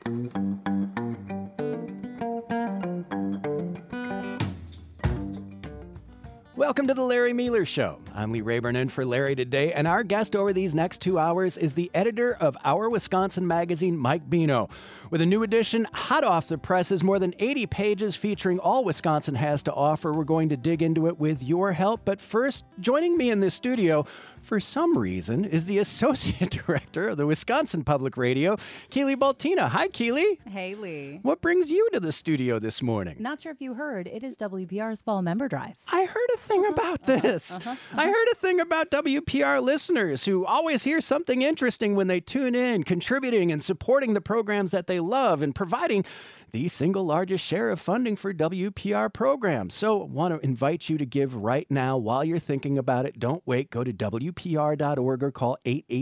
Welcome to the Larry Mealer Show. I'm Lee Rayburn in for Larry today, and our guest over these next 2 hours is the editor of Our Wisconsin magazine, Mike Bino. With a new edition, hot off the presses, more than 80 pages featuring all Wisconsin has to offer. We're going to dig into it with your help. But first, joining me in the studio, for some reason, is the Associate Director of the Wisconsin Public Radio, Keely Baltina. Hi, Keely. Hey, Lee. What brings you to the studio this morning? Not sure if you heard, it is WPR's Fall Member Drive. I heard a thing about this. I heard a thing about WPR listeners who always hear something interesting when they tune in, contributing and supporting the programs that they love and providing the single largest share of funding for WPR programs. So I want to invite you to give right now while you're thinking about it. Don't wait. Go to WPR.org or call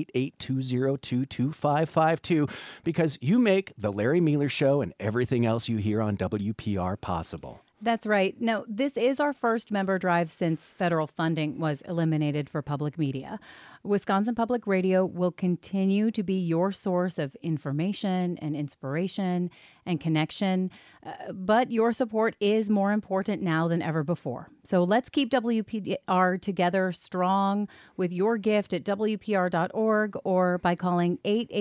888-202-2552 because you make The Larry Mealer Show and everything else you hear on WPR possible. That's right. Now, this is our first member drive since federal funding was eliminated for public media. Wisconsin Public Radio will continue to be your source of information and inspiration and connection, but your support is more important now than ever before. So let's keep WPR together strong with your gift at WPR.org or by calling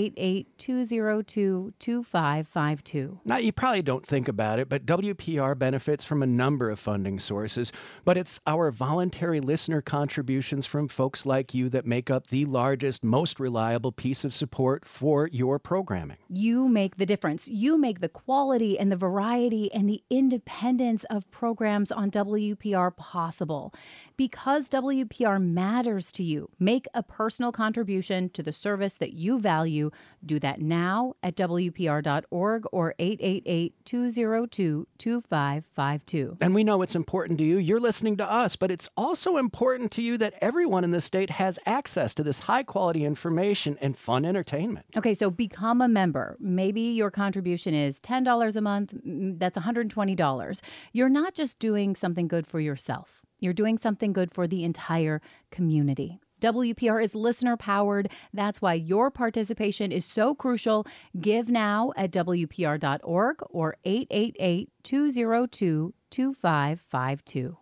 888-202-2552. Now, you probably don't think about it, but WPR benefits from a number of funding sources, but it's our voluntary listener contributions from folks like you that make up the largest, most reliable piece of support for your programming. You make the difference. You make the quality and the variety and the independence of programs on WPR possible. Because WPR matters to you, make a personal contribution to the service that you value. Do that now at WPR.org or 888-202-2552. And we know it's important to you. You're listening to us, but it's also important to you that everyone in the state has access to this high-quality information and fun entertainment. Okay, so become a member. Maybe your contribution is $10 a month. That's $120. You're not just doing something good for yourself. You're doing something good for the entire community. WPR is listener-powered. That's why your participation is so crucial. Give now at WPR.org or 888-202-2552.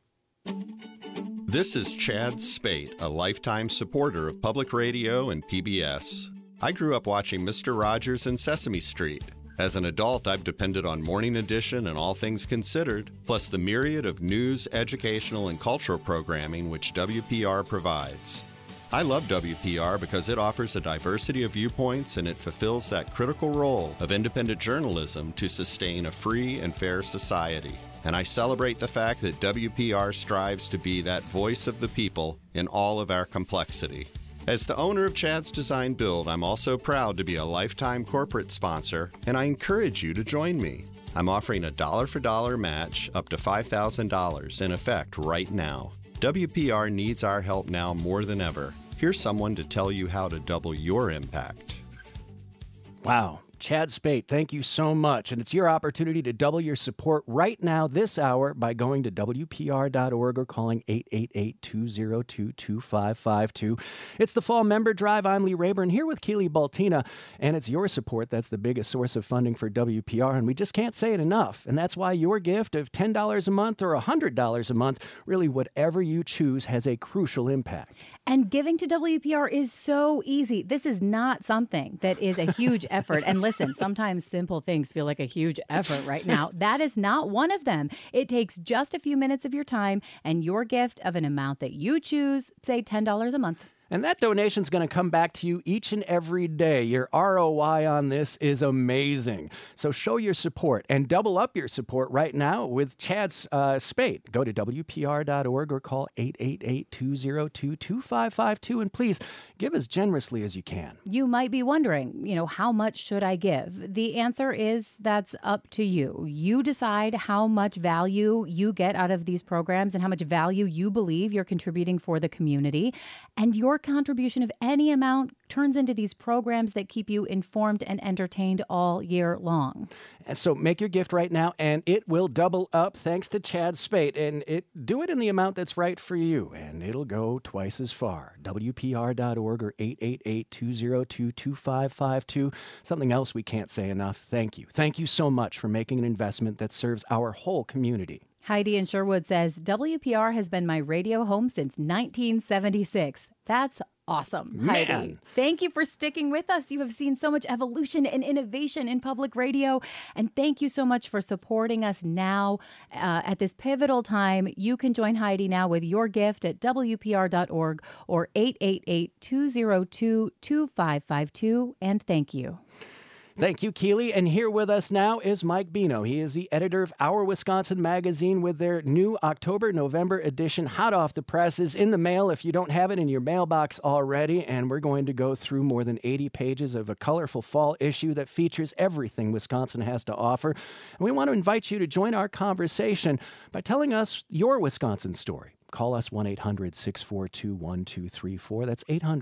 This is Chad Spate, a lifetime supporter of public radio and PBS. I grew up watching Mr. Rogers and Sesame Street. As an adult, I've depended on Morning Edition and All Things Considered, plus the myriad of news, educational, and cultural programming which WPR provides. I love WPR because it offers a diversity of viewpoints and it fulfills that critical role of independent journalism to sustain a free and fair society. And I celebrate the fact that WPR strives to be that voice of the people in all of our complexity. As the owner of Chad's Design Build, I'm also proud to be a lifetime corporate sponsor, and I encourage you to join me. I'm offering a dollar-for-dollar match up to $5,000 in effect right now. WPR needs our help now more than ever. Here's someone to tell you how to double your impact. Wow. Chad Spate, thank you so much. And it's your opportunity to double your support right now this hour by going to WPR.org or calling 888-202-2552. It's the Fall Member Drive. I'm Lee Rayburn here with Keely Baltina, and it's your support that's the biggest source of funding for WPR, and we just can't say it enough. And that's why your gift of $10 a month or $100 a month, really whatever you choose, has a crucial impact. And giving to WPR is so easy. This is not something that is a huge effort. And listen, sometimes simple things feel like a huge effort right now. That is not one of them. It takes just a few minutes of your time and your gift of an amount that you choose, say $10 a month. And that donation is going to come back to you each and every day. Your ROI on this is amazing. So show your support and double up your support right now with Chad's Spate. Go to WPR.org or call 888-202-2552. And please give as generously as you can. You might be wondering, how much should I give? The answer is that's up to you. You decide how much value you get out of these programs and how much value you believe you're contributing for the community. And your Your contribution of any amount turns into these programs that keep you informed and entertained all year long. So make your gift right now, and it will double up thanks to Chad Spate. And do it in the amount that's right for you, and it'll go twice as far. WPR.org or 888-202-2552. Something else we can't say enough. Thank you. Thank you so much for making an investment that serves our whole community. Heidi in Sherwood says, WPR has been my radio home since 1976. That's awesome, Man. Heidi. Thank you for sticking with us. You have seen so much evolution and innovation in public radio. And thank you so much for supporting us now at this pivotal time. You can join Heidi now with your gift at WPR.org or 888-202-2552. And thank you. Thank you, Keely. And here with us now is Mike Bino. He is the editor of Our Wisconsin Magazine with their new October-November edition, hot off the presses, in the mail if you don't have it in your mailbox already. And we're going to go through more than 80 pages of a colorful fall issue that features everything Wisconsin has to offer. And we want to invite you to join our conversation by telling us your Wisconsin story. Call us 1-800-642-1234. That's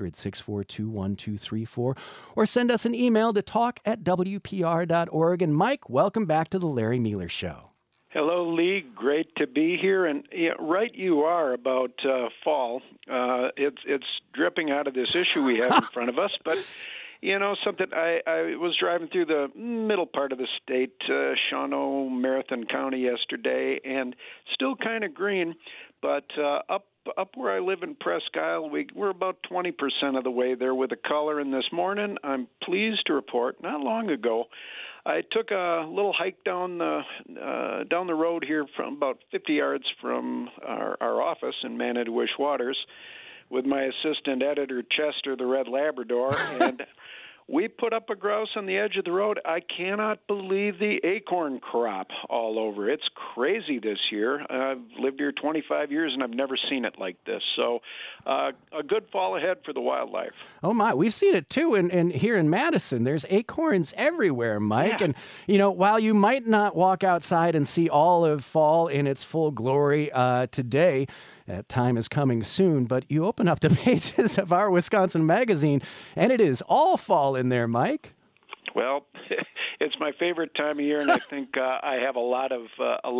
800-642-1234. Or send us an email to talk@wpr.org. And Mike, welcome back to the Larry Mealer Show. Hello, Lee. Great to be here. And right you are about fall. It's dripping out of this issue we have in front of us. But, you know, something, I was driving through the middle part of the state, Shawano, Marathon County yesterday, and still kind of green. But up where I live in Presque Isle, we're about 20% of the way there with the color. And this morning, I'm pleased to report, not long ago, I took a little hike down the road here from about 50 yards from our office in Manitowish Waters with my assistant editor, Chester, the Red Labrador, and we put up a grouse on the edge of the road. I cannot believe the acorn crop all over. It's crazy this year. I've lived here 25 years, and I've never seen it like this. So a good fall ahead for the wildlife. Oh, my. We've seen it, too, and here in Madison. There's acorns everywhere, Mike. Yeah. And, you know, while you might not walk outside and see all of fall in its full glory today, that time is coming soon, but you open up the pages of Our Wisconsin Magazine, and it is all fall in there, Mike. Well, it's my favorite time of year, and I think I have a lot of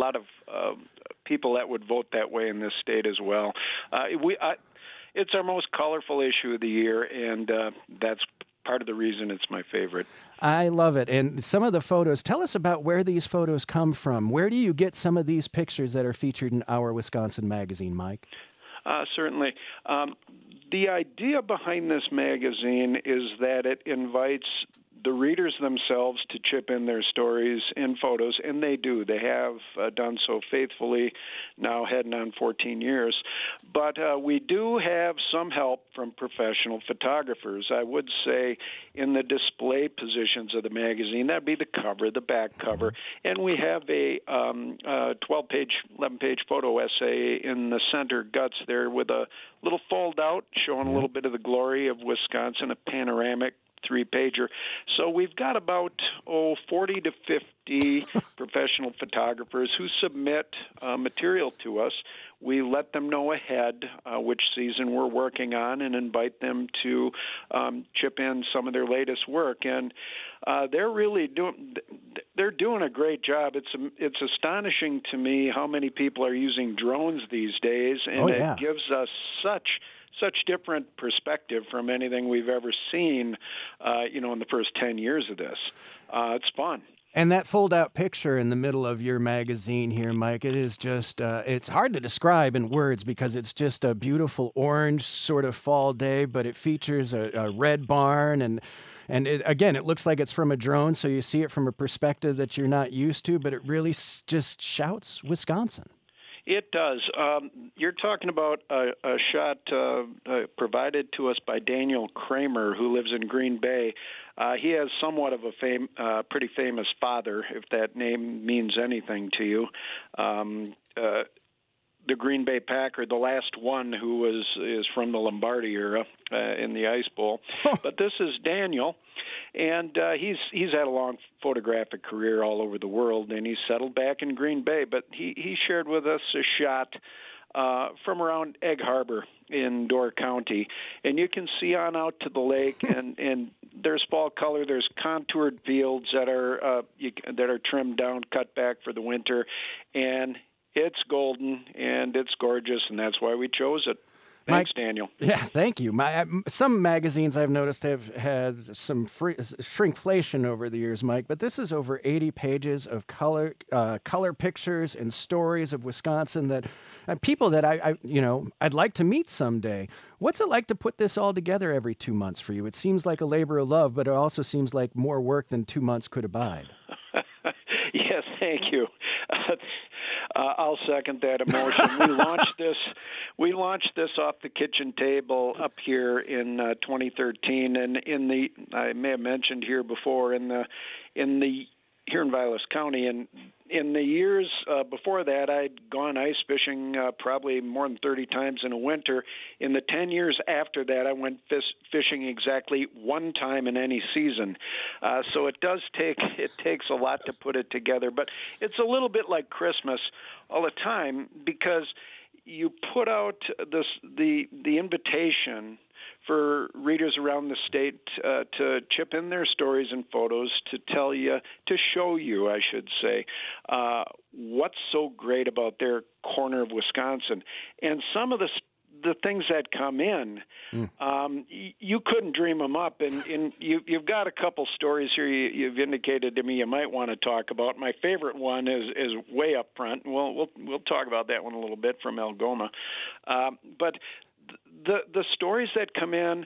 people that would vote that way in this state as well. It's our most colorful issue of the year, and that's part of the reason it's my favorite. I love it. And some of the photos, tell us about where these photos come from. Where do you get some of these pictures that are featured in Our Wisconsin Magazine, Mike? Certainly. The idea behind this magazine is that it invites the readers themselves to chip in their stories and photos, and they do. They have done so faithfully, now heading on 14 years. But we do have some help from professional photographers. I would say in the display positions of the magazine, that'd be the cover, the back cover, and we have a 12-page, 11-page photo essay in the center guts there with a little fold-out showing a little bit of the glory of Wisconsin, a panoramic 3-pager. So we've got about 40 to 50 professional photographers who submit material to us. We let them know ahead which season we're working on and invite them to chip in some of their latest work. And they're really doing a great job. It's astonishing to me how many people are using drones these days, and it gives us such different perspective from anything we've ever seen, in the first 10 years of this. It's fun. And that fold-out picture in the middle of your magazine here, Mike, it is just, it's hard to describe in words because it's just a beautiful orange sort of fall day, but it features a red barn and it looks like it's from a drone, so you see it from a perspective that you're not used to, but it really just shouts Wisconsin. It does. You're talking about a shot provided to us by Daniel Kramer, who lives in Green Bay. He has somewhat of a pretty famous father, if that name means anything to you. The Green Bay Packer, the last one who is from the Lombardi era in the Ice Bowl. But this is Daniel, and he's had a long photographic career all over the world, and he's settled back in Green Bay. But he shared with us a shot from around Egg Harbor in Door County, and you can see on out to the lake, and there's fall color. There's contoured fields that are trimmed down, cut back for the winter, and it's golden and it's gorgeous, and that's why we chose it. Thanks, Mike, Daniel. Yeah, thank you. Some magazines I've noticed have had some shrinkflation over the years, Mike, but this is over 80 pages of color pictures and stories of Wisconsin that people that I'd like to meet someday. What's it like to put this all together every 2 months for you? It seems like a labor of love, but it also seems like more work than 2 months could abide. Yes, thank you. I'll second that emotion. We launched this off the kitchen table up here in 2013, and I may have mentioned here before here in Vilas County, and in the years before that, I'd gone ice fishing probably more than 30 times in a winter. In the 10 years after that, I went fishing exactly one time in any season. So it takes a lot to put it together. But it's a little bit like Christmas all the time, because you put out the invitation for readers around the state to chip in their stories and photos to show you, I should say, what's so great about their corner of Wisconsin. And some of the things that come in, you couldn't dream them up. And you've got a couple stories here you've indicated to me you might want to talk about. My favorite one is way up front. We'll talk about that one a little bit, from Algoma. But the stories that come in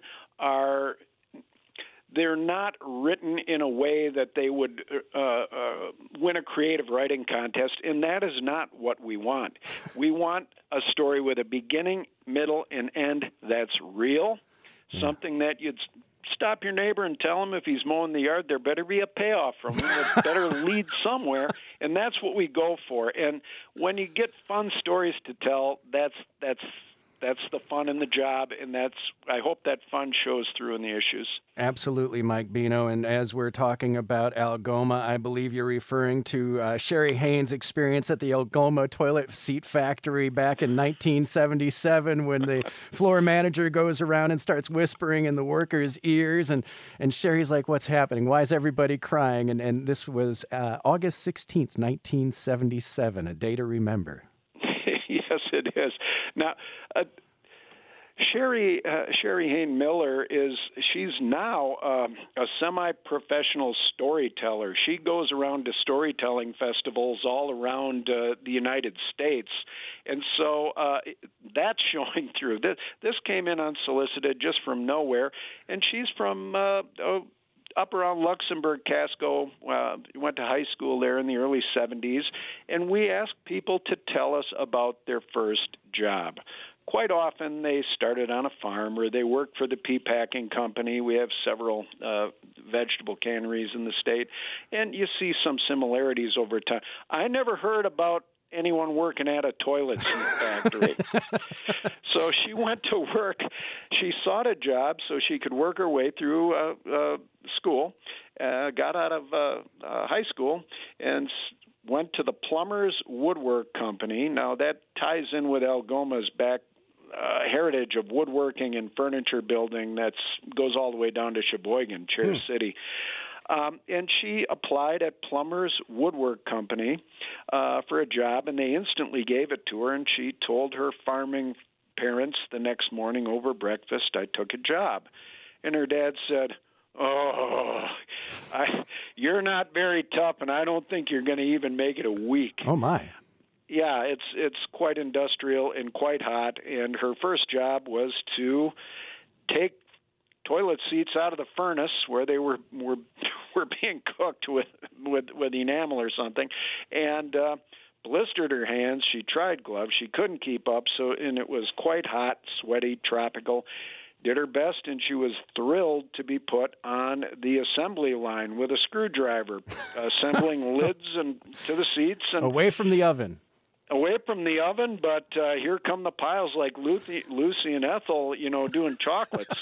they're not written in a way that they would win a creative writing contest, and that is not what we want. We want a story with a beginning, middle, and end that's real, something that you'd stop your neighbor and tell him if he's mowing the yard, there better be a payoff from him. It better lead somewhere, and that's what we go for. And when you get fun stories to tell, that's the fun in the job, and I hope that fun shows through in the issues. Absolutely, Mike Bino. And as we're talking about Algoma, I believe you're referring to Sherry Haynes' experience at the Algoma toilet seat factory back in 1977, when the floor manager goes around and starts whispering in the workers' ears, and Sherry's like, "What's happening? Why is everybody crying?" And this was August 16th, 1977, a day to remember. Yes, it is. Now, Sherry Hayne Miller she's now a semi-professional storyteller. She goes around to storytelling festivals all around the United States, and so that's showing through. This came in unsolicited, just from nowhere, and she's from up around Luxembourg, Casco. Went to high school there in the early 70s, and we asked people to tell us about their first job. Quite often they started on a farm, or they worked for the pea packing company. We have several vegetable canneries in the state, and you see some similarities over time. I never heard about anyone working at a toilet seat factory. So she went to work. She sought a job so she could work her way through school, got out of high school, and went to the Plumbers Woodwork Company. Now, that ties in with Algoma's back heritage of woodworking and furniture building that goes all the way down to Sheboygan, Chair City. And she applied at Plumbers Woodwork Company for a job, and they instantly gave it to her, and she told her farming parents the next morning over breakfast, "I took a job." And her dad said, "Oh, you're not very tough, and I don't think you're going to even make it a week." Oh, my. Yeah, it's quite industrial and quite hot, and her first job was to take toilet seats out of the furnace where they were being cooked with enamel or something, and blistered her hands. She tried gloves. She couldn't keep up, and it was quite hot, sweaty, tropical. Did her best, and she was thrilled to be put on the assembly line with a screwdriver, assembling lids and to the seats. And away from the oven. Away from the oven, but here come the piles like Lucy and Ethel, doing chocolates.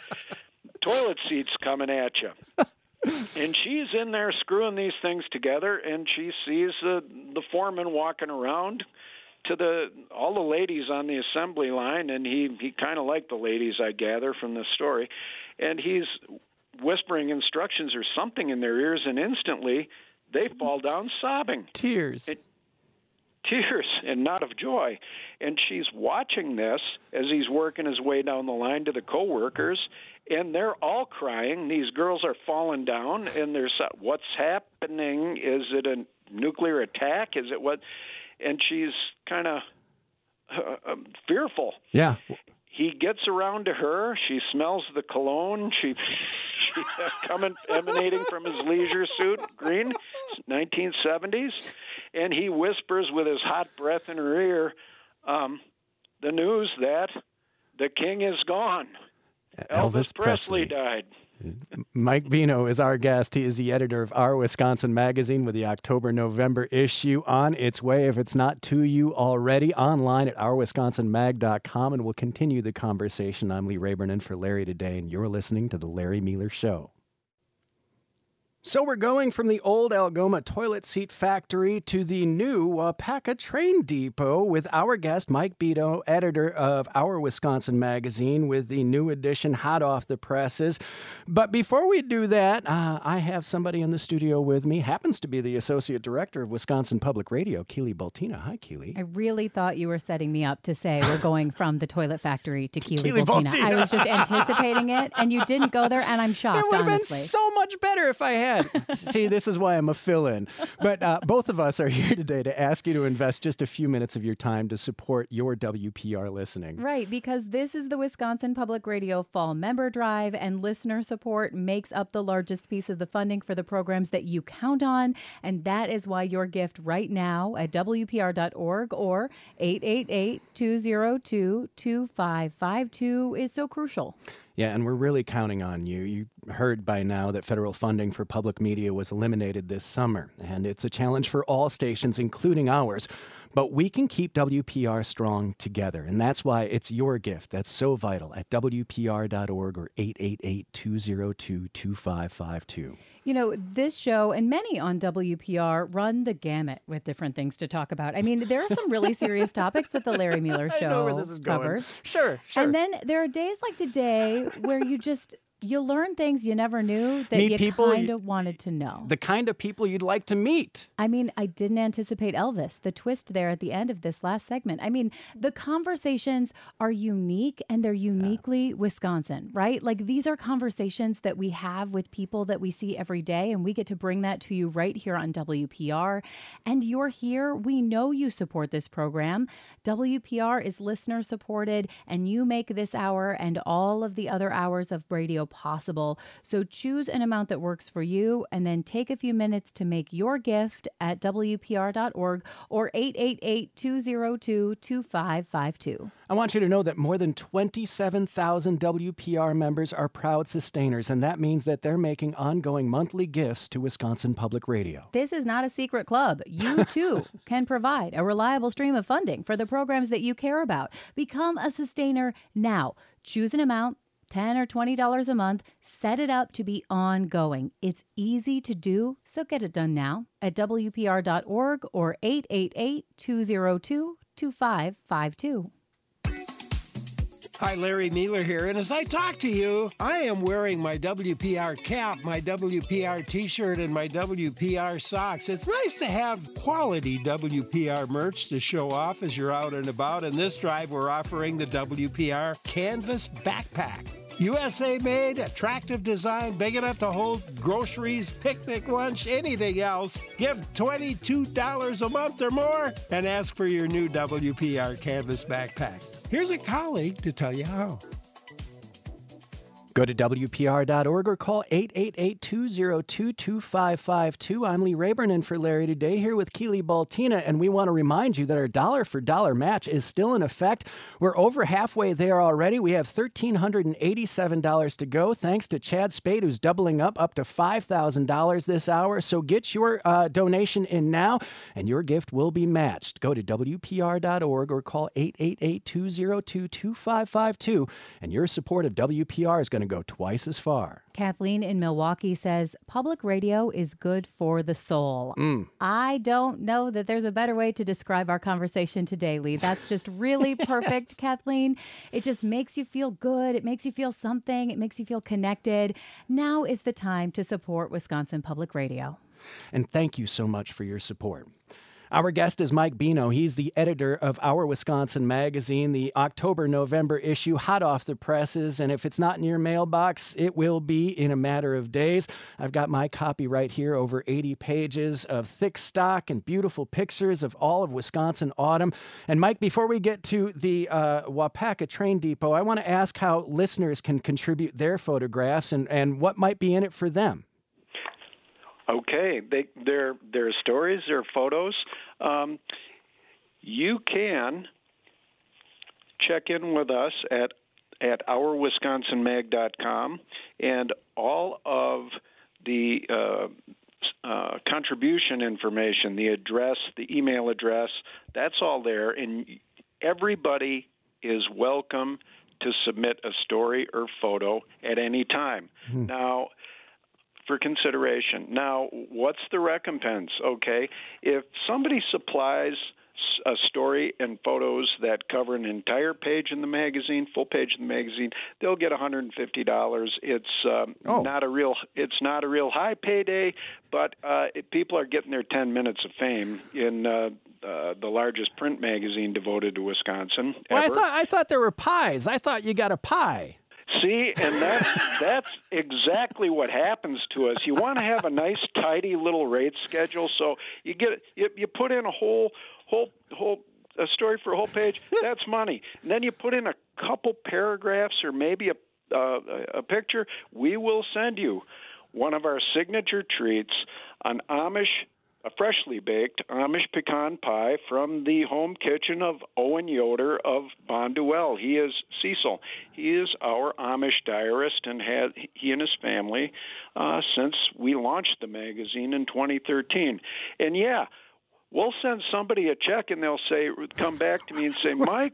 Toilet seats coming at you. And she's in there screwing these things together, and she sees the foreman walking around, to all the ladies on the assembly line, and he kind of liked the ladies, I gather from this story, and he's whispering instructions or something in their ears, and instantly they fall down sobbing. Tears. Tears, and not of joy. And she's watching this as he's working his way down the line to the coworkers, and they're all crying. These girls are falling down, and what's happening? Is it a nuclear attack? Is it what? And she's kind of fearful. Yeah. He gets around to her. She smells the cologne. She emanating from his leisure suit, green, 1970s, and he whispers with his hot breath in her ear, the news that the king is gone. Elvis Presley died. Mike Bino is our guest. He is the editor of Our Wisconsin Magazine with the October-November issue on its way, if it's not to you already, online at ourwisconsinmag.com, and we'll continue the conversation. I'm Lee Rayburn in for Larry today, and you're listening to The Larry Miller Show. So we're going from the old Algoma toilet seat factory to the new Waupaca train depot with our guest, Mike Bino, editor of Our Wisconsin Magazine, with the new edition hot off the presses. But before we do that, I have somebody in the studio with me, happens to be the associate director of Wisconsin Public Radio, Keely Baltina. Hi, Keely. I really thought you were setting me up to say we're going from the toilet factory to Keely Baltina. I was just anticipating it, and you didn't go there, and I'm shocked, It would have honestly. been so much better if I had. See, this is why I'm a fill-in. But both of us are here today to ask you to invest just a few minutes of your time to support your WPR listening. Right, because this is the Wisconsin Public Radio Fall Member Drive, and listener support makes up the largest piece of the funding for the programs that you count on, and that is why your gift right now at WPR.org or 888-202-2552 is so crucial. Yeah, and we're really counting on you. You heard by now that federal funding for public media was eliminated this summer, and it's a challenge for all stations, including ours. But we can keep WPR strong together, and that's why it's your gift that's so vital at WPR.org or 888-202-2552. You know, this show and many on WPR run the gamut with different things to talk about. I mean, there are some really serious topics that the Larry Miller Show I know where this is going. covers. Sure. And then there are days like today where you learn things you never knew that Meet you people kind of wanted to know. The kind of people you'd like to meet. I mean, I didn't anticipate Elvis, the twist there at the end of this last segment. I mean, the conversations are unique and they're uniquely Wisconsin, right? Like these are conversations that we have with people that we see every day, and we get to bring that to you right here on WPR. And you're here. We know you support this program. WPR is listener supported, and you make this hour and all of the other hours of radio possible. So choose an amount that works for you and then take a few minutes to make your gift at WPR.org or 888-202-2552. I want you to know that more than 27,000 WPR members are proud sustainers, and that means that they're making ongoing monthly gifts to Wisconsin Public Radio. This is not a secret club. You, too, can provide a reliable stream of funding for the programs that you care about. Become a sustainer now. Choose an amount, $10 or $20 a month. Set it up to be ongoing. It's easy to do, so get it done now at WPR.org or 888-202-2552. Hi, Larry Miller here, and as I talk to you, I am wearing my WPR cap, my WPR t-shirt, and my WPR socks. It's nice to have quality WPR merch to show off as you're out and about, and this drive we're offering the WPR Canvas Backpack. USA made, attractive design, big enough to hold groceries, picnic lunch, anything else. Give $22 a month or more and ask for your new WPR Canvas Backpack. Here's a colleague to tell you how. Go to WPR.org or call 888-202-2552. I'm Lee Rayburn in for Larry today, here with Keely Baltina, and we want to remind you that our dollar-for-dollar match is still in effect. We're over halfway there already. We have $1,387 to go, thanks to Chad Spade, who's doubling up to $5,000 this hour. So get your donation in now, and your gift will be matched. Go to WPR.org or call 888-202-2552, and your support of WPR is going to to go twice as far. Kathleen in Milwaukee says, public radio is good for the soul. I don't know that there's a better way to describe our conversation today, Lee. That's just really perfect, Kathleen. It just makes you feel good. It makes you feel something. It makes you feel connected. Now is the time to support Wisconsin Public Radio. And thank you so much for your support. Our guest is Mike Bino. He's the editor of Our Wisconsin Magazine, the October-November issue, hot off the presses. And if it's not in your mailbox, it will be in a matter of days. I've got my copy right here, over 80 pages of thick stock and beautiful pictures of all of Wisconsin autumn. And Mike, before we get to the Waupaca Train Depot, I want to ask how listeners can contribute their photographs and what might be in it for them. Okay, they're stories, they're photos. You can check in with us at ourwisconsinmag.com, and all of the contribution information, the address, the email address, that's all there, and everybody is welcome to submit a story or photo at any time. Now, for consideration. Now, what's the recompense? Okay, if somebody supplies a story and photos that cover an entire page in the magazine, full page in the magazine, they'll get $150. It's not a real high payday, but people are getting their 10 minutes of fame in the largest print magazine devoted to Wisconsin. Well, ever. I thought there were pies. I thought you got a pie. See, and that's exactly what happens to us. You want to have a nice, tidy little rate schedule, so you put in a whole a story for a whole page. That's money. And then you put in a couple paragraphs or maybe a picture. We will send you one of our signature treats, a freshly baked Amish pecan pie from the home kitchen of Owen Yoder of Bonduelle. He is Cecil. He is our Amish diarist and he and his family since we launched the magazine in 2013. And we'll send somebody a check and they'll come back to me and say, Mike,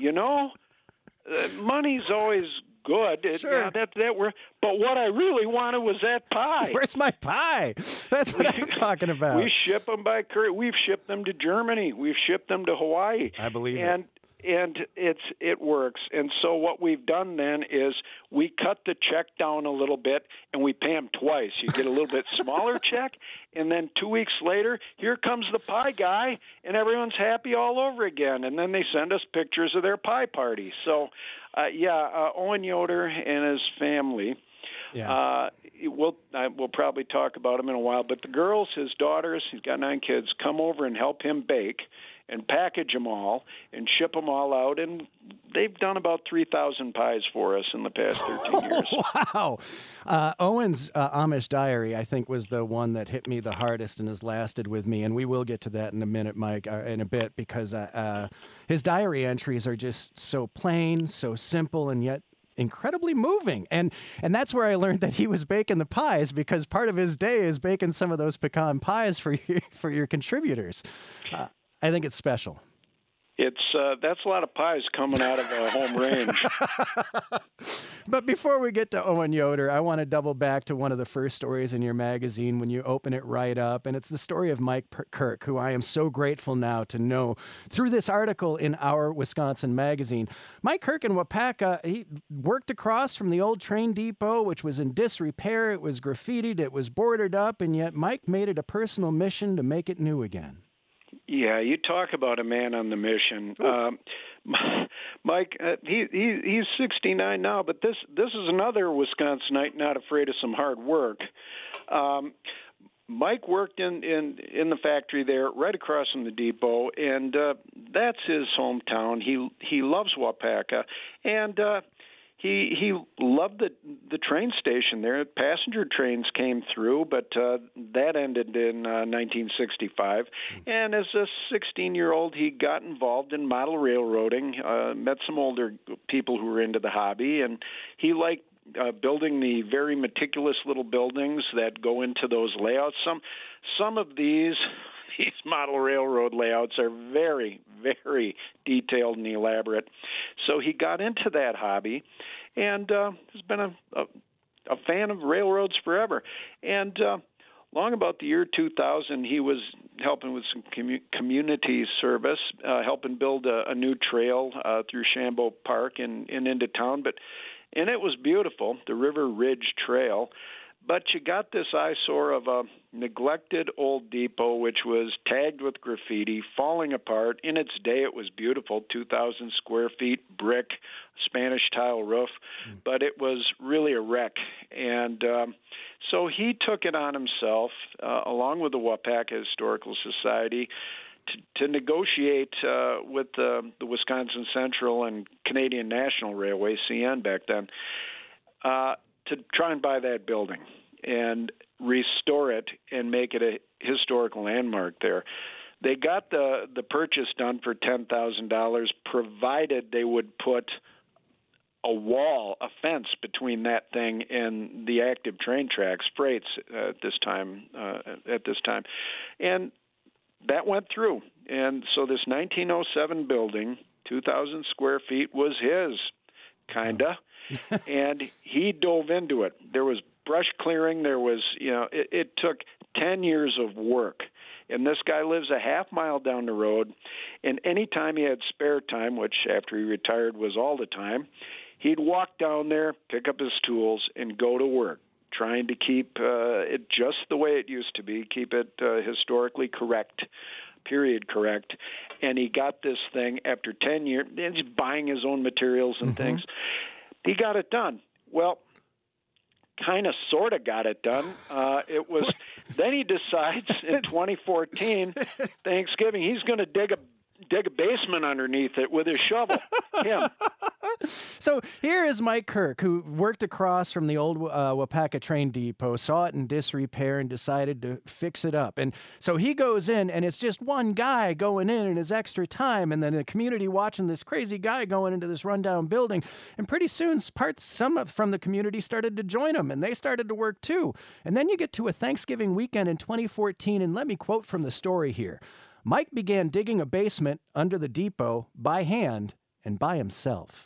money's always good. Sure. But what I really wanted was that pie. Where's my pie? That's what I'm talking about. We ship them by courier. We've shipped them to Germany. We've shipped them to Hawaii. I believe it. And it works. And so what we've done then is we cut the check down a little bit and we pay them twice. You get a little bit smaller check, and then 2 weeks later, here comes the pie guy, and everyone's happy all over again. And then they send us pictures of their pie party. So, Owen Yoder and his family. Yeah. We'll probably talk about him in a while. But the girls, his daughters, he's got 9 kids, come over and help him bake and package them all and ship them all out. And they've done about 3,000 pies for us in the past 13 years. Wow. Owen's Amish Diary, I think, was the one that hit me the hardest and has lasted with me. And we will get to that in a minute, Mike, in a bit, because his diary entries are just so plain, so simple, and yet incredibly moving. And that's where I learned that he was baking the pies, because part of his day is baking some of those pecan pies for your contributors. I think it's special. That's a lot of pies coming out of a home range. But before we get to Owen Yoder, I want to double back to one of the first stories in your magazine when you open it right up, and it's the story of Mike Kirk, who I am so grateful now to know through this article in Our Wisconsin Magazine. Mike Kirk in Waupaca, he worked across from the old train depot, which was in disrepair. It was graffitied, it was boarded up, and yet Mike made it a personal mission to make it new again. Yeah, you talk about a man on the mission. Mike, he's 69 now, but this is another Wisconsinite not afraid of some hard work. Mike worked in the factory there, right across from the depot, and that's his hometown. He loves Waupaca, and he loved the train station there. Passenger trains came through, but that ended in 1965. And as a 16-year-old, he got involved in model railroading, met some older people who were into the hobby, and he liked building the very meticulous little buildings that go into those layouts. Some of these model railroad layouts are very, very detailed and elaborate. So he got into that hobby, and has been a fan of railroads forever. And long about the year 2000, he was helping with some community service, helping build a new trail through Shambo Park and into town. And it was beautiful, the River Ridge Trail. But you got this eyesore of a neglected old depot, which was tagged with graffiti, falling apart. In its day, it was beautiful, 2,000 square feet, brick, Spanish tile roof, but it was really a wreck. And so he took it on himself, along with the Waupaca Historical Society, to negotiate with the Wisconsin Central and Canadian National Railway, CN back then, to try and buy that building and restore it and make it a historical landmark there. They got the purchase done for $10,000, provided they would put a wall, a fence between that thing and the active train tracks, freights at this time. And that went through. And so this 1907 building, 2,000 square feet, was his, kinda. And he dove into it. There was brush clearing. There was, it took 10 years of work. And this guy lives a half mile down the road. And any time he had spare time, which after he retired was all the time, he'd walk down there, pick up his tools, and go to work, trying to keep it just the way it used to be, keep it historically correct, period correct. And he got this thing after 10 years, and he's buying his own materials and things. He got it done. Well, kind of sort of got it done. It was then he decides in 2014, Thanksgiving, he's going to dig a basement underneath it with his shovel. Him. So here is Mike Kirk, who worked across from the old Waupaca train depot, saw it in disrepair, and decided to fix it up. And so he goes in, and it's just one guy going in his extra time, and then the community watching this crazy guy going into this rundown building. And pretty soon, some from the community started to join him, and they started to work too. And then you get to a Thanksgiving weekend in 2014, and let me quote from the story here. Mike began digging a basement under the depot by hand and by himself.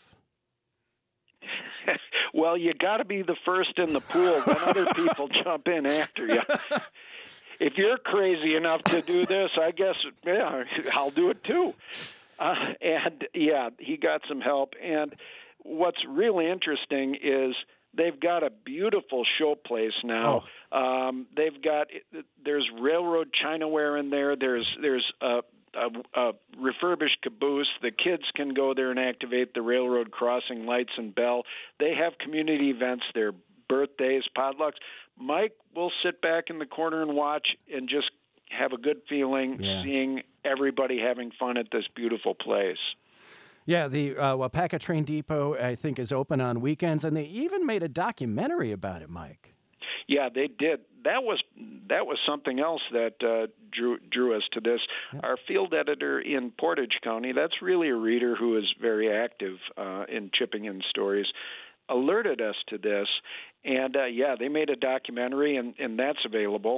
Well, you got to be the first in the pool, then other people jump in after you. If you're crazy enough to do this, I guess, yeah, I'll do it too. And, yeah, he got some help. And what's really interesting is they've got a beautiful showplace now. There's railroad chinaware in there. There's a refurbished caboose. The kids can go there and activate the railroad crossing lights and bell. They have community events, their birthdays, potlucks. Mike will sit back in the corner and watch and just have a good feeling seeing everybody having fun at this beautiful place. Yeah, the Waupaca Train Depot, I think, is open on weekends, and they even made a documentary about it, Mike. Yeah, they did. That was something else that drew us to this. Yeah. Our field editor in Portage County, that's really a reader who is very active in chipping in stories, alerted us to this. And, they made a documentary, and that's available.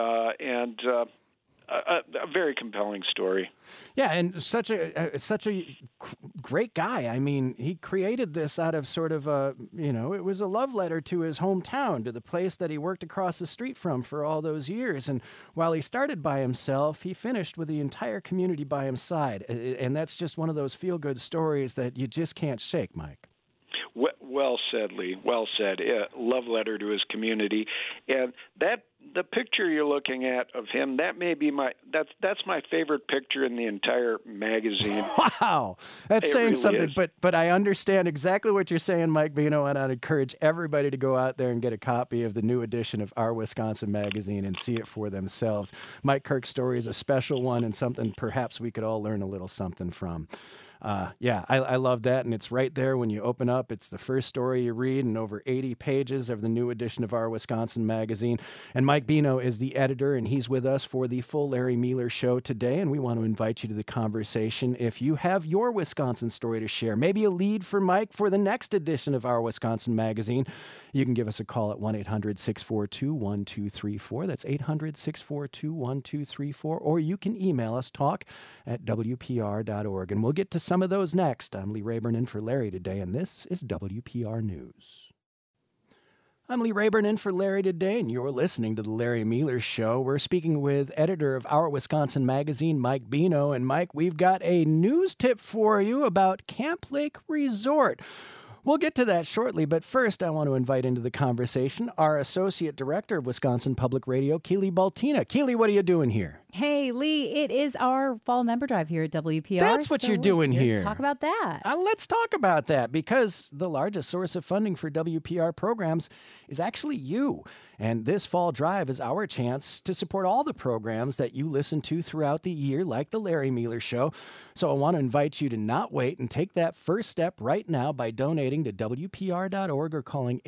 A very compelling story. Yeah, and such a great guy. I mean, he created this out of sort of it was a love letter to his hometown, to the place that he worked across the street from for all those years. And while he started by himself, he finished with the entire community by his side. And that's just one of those feel-good stories that you just can't shake, Mike. Well said, Lee. Well said. Love letter to his community, and the picture you're looking at of him, that may be that's my favorite picture in the entire magazine. Wow, that's saying really something. Is. But I understand exactly what you're saying, Mike Bino, and I'd encourage everybody to go out there and get a copy of the new edition of Our Wisconsin Magazine and see it for themselves. Mike Kirk's story is a special one and something perhaps we could all learn a little something from. I love that, and it's right there when you open up. It's the first story you read, and over 80 pages of the new edition of Our Wisconsin Magazine. And Mike Bino is the editor, and he's with us for the full Larry Mealer Show today, and we want to invite you to the conversation. If you have your Wisconsin story to share, maybe a lead for Mike for the next edition of Our Wisconsin Magazine, you can give us a call at 1-800-642-1234. That's 800-642-1234, or you can email us, talk@wpr.org, and we'll get to some of those next. I'm Lee Rayburn in for Larry today, and this is WPR News. I'm Lee Rayburn in for Larry today, and you're listening to The Larry Mealer Show. We're speaking with editor of Our Wisconsin Magazine, Mike Bino. And Mike, we've got a news tip for you about Camp Lake Resort. We'll get to that shortly, but first I want to invite into the conversation our Associate Director of Wisconsin Public Radio, Keely Baltina. Keely, what are you doing here? Hey, Lee, it is our fall member drive here at WPR. That's what you're doing here. Talk about that. Let's talk about that, because the largest source of funding for WPR programs is actually you. And this fall drive is our chance to support all the programs that you listen to throughout the year, like The Larry Mealer Show. So I want to invite you to not wait and take that first step right now by donating to WPR.org or calling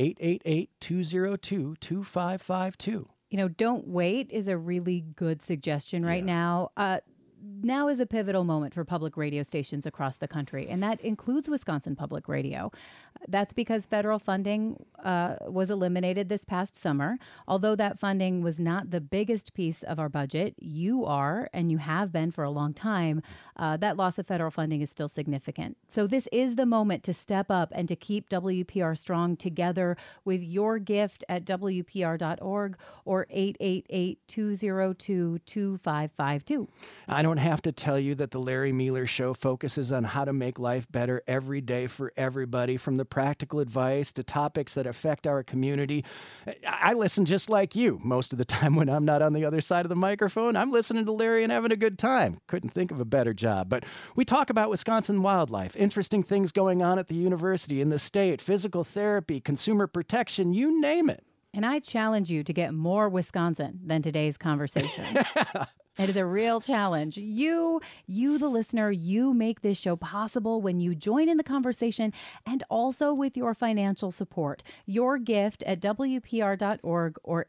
888-202-2552. You know, don't wait is a really good suggestion right now. Now is a pivotal moment for public radio stations across the country, and that includes Wisconsin Public Radio. That's because federal funding was eliminated this past summer. Although that funding was not the biggest piece of our budget, you are, and you have been for a long time, that loss of federal funding is still significant. So this is the moment to step up and to keep WPR strong together with your gift at WPR.org or 888-202-2552. I don't have to tell you that the Larry Mealer Show focuses on how to make life better every day for everybody, from the practical advice to topics that affect our community. I listen just like you. Most of the time when I'm not on the other side of the microphone, I'm listening to Larry and having a good time. Couldn't think of a better job. But we talk about Wisconsin wildlife, interesting things going on at the university, in the state, physical therapy, consumer protection, you name it. And I challenge you to get more Wisconsin than today's conversation. It is a real challenge. You, the listener, you make this show possible when you join in the conversation and also with your financial support. Your gift at WPR.org or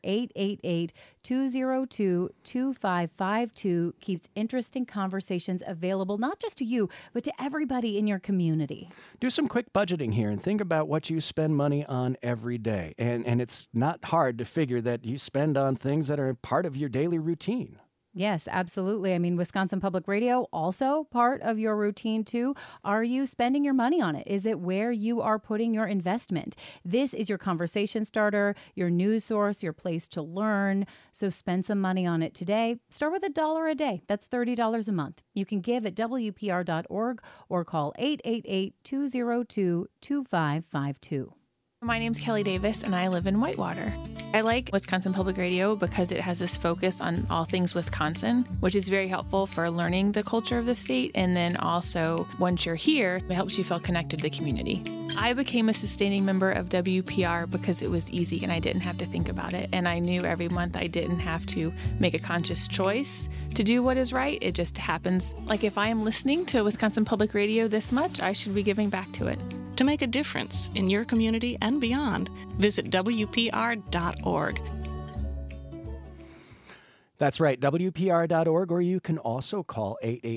888-202-2552 keeps interesting conversations available not just to you, but to everybody in your community. Do some quick budgeting here and think about what you spend money on every day. And it's not hard to figure that you spend on things that are part of your daily routine. Yes, absolutely. I mean, Wisconsin Public Radio, also part of your routine too. Are you spending your money on it? Is it where you are putting your investment? This is your conversation starter, your news source, your place to learn. So spend some money on it today. Start with $1 a day. That's $30 a month. You can give at WPR.org or call 888-202-2552. My name's Kelly Davis, and I live in Whitewater. I like Wisconsin Public Radio because it has this focus on all things Wisconsin, which is very helpful for learning the culture of the state. And then also, once you're here, it helps you feel connected to the community. I became a sustaining member of WPR because it was easy and I didn't have to think about it. And I knew every month I didn't have to make a conscious choice to do what is right. It just happens. Like if I am listening to Wisconsin Public Radio this much, I should be giving back to it. To make a difference in your community and beyond, visit WPR.org. That's right, WPR.org, or you can also call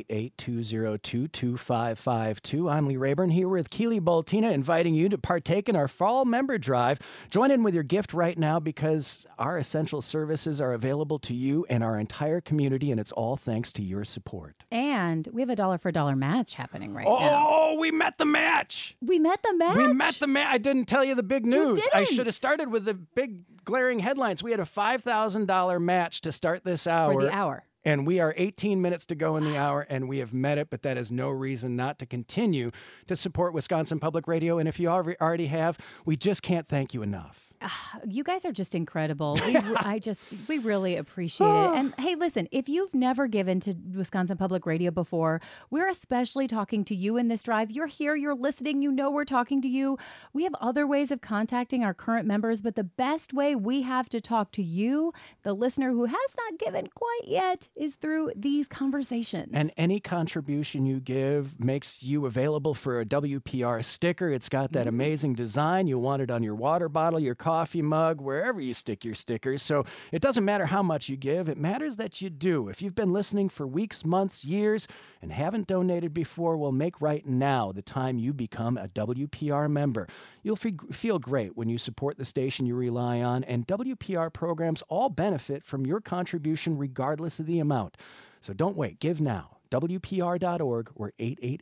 888-202-2552. I'm Lee Rayburn here with Keely Baltina, inviting you to partake in our fall member drive. Join in with your gift right now because our essential services are available to you and our entire community, and it's all thanks to your support. And we have a $1 for $1 match happening right now. Oh, we met the match! We met the match? We met the match. I didn't tell you the big news. You didn't. I should have started with the big glaring headlines. We had a $5,000 match to start this hour. For the hour. And we are 18 minutes to go in the hour, and we have met it, but that is no reason not to continue to support Wisconsin Public Radio. And if you already have, we just can't thank you enough. You guys are just incredible. We really appreciate it. And hey, listen, if you've never given to Wisconsin Public Radio before, we're especially talking to you in this drive. You're here, you're listening, you know we're talking to you. We have other ways of contacting our current members, but the best way we have to talk to you, the listener who has not given quite yet, is through these conversations. And any contribution you give makes you available for a WPR sticker. It's got that amazing design. You want it on your water bottle, your coffee mug, wherever you stick your stickers. So it doesn't matter how much you give. It matters that you do. If you've been listening for weeks, months, years, and haven't donated before, well, make right now the time you become a WPR member. You'll feel great when you support the station you rely on, and WPR programs all benefit from your contribution regardless of the amount. So don't wait. Give now. WPR.org or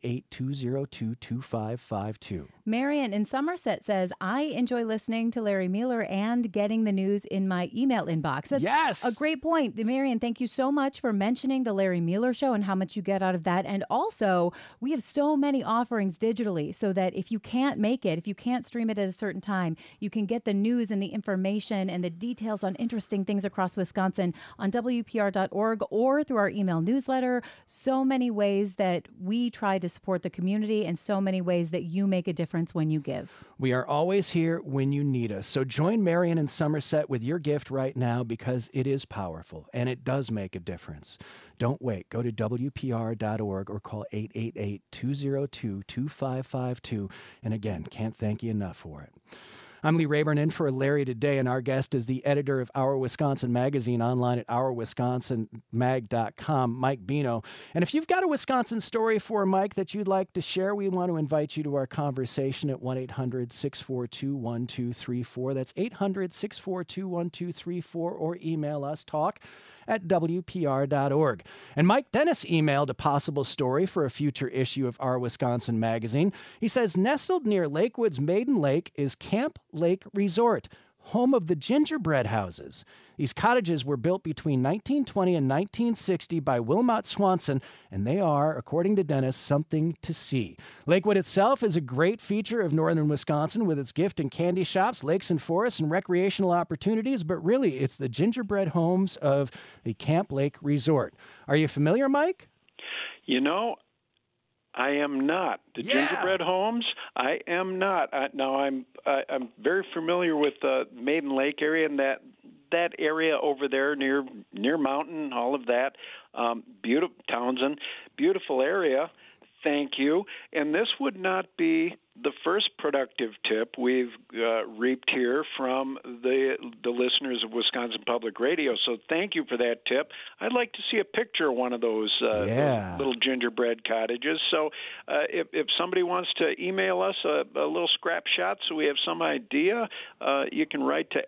888-202-2552. Marion in Somerset says, I enjoy listening to Larry Miller and getting the news in my email inbox. That's yes! a great point. Marion, thank you so much for mentioning the Larry Miller Show and how much you get out of that. And also, we have so many offerings digitally so that if you can't make it, if you can't stream it at a certain time, you can get the news and the information and the details on interesting things across Wisconsin on WPR.org or through our email newsletter. So many ways that we try to support the community and so many ways that you make a difference when you give. We are always here when you need us. So join Marion in Somerset with your gift right now because it is powerful and it does make a difference. Don't wait. Go to WPR.org or call 888-202-2552. And again, can't thank you enough for it. I'm Lee Rayburn in for Larry today, and our guest is the editor of Our Wisconsin Magazine online at ourwisconsinmag.com, Mike Bino. And if you've got a Wisconsin story for Mike that you'd like to share, we want to invite you to our conversation at 1-800-642-1234. That's 800-642-1234, or email us, talk@WPR.org. And Mike Dennis emailed a possible story for a future issue of Our Wisconsin Magazine. He says, nestled near Lakewood's Maiden Lake is Camp Lake Resort, home of the gingerbread houses. These cottages were built between 1920 and 1960 by Wilmot Swanson, and they are, according to Dennis, something to see. Lakewood itself is a great feature of northern Wisconsin with its gift and candy shops, lakes and forests, and recreational opportunities, but really it's the gingerbread homes of the Camp Lake Resort. Are you familiar, Mike? You know, I am not. The gingerbread homes, I am not. Now, I'm very familiar with the Maiden Lake area and that area over there near Mountain, all of that. Beautiful, Townsend, beautiful area. Thank you. And this would not be the first productive tip we've reaped here from the listeners of Wisconsin Public Radio. So thank you for that tip. I'd like to see a picture of one of those little gingerbread cottages. So if somebody wants to email us a little scrap shot so we have some idea, you can write to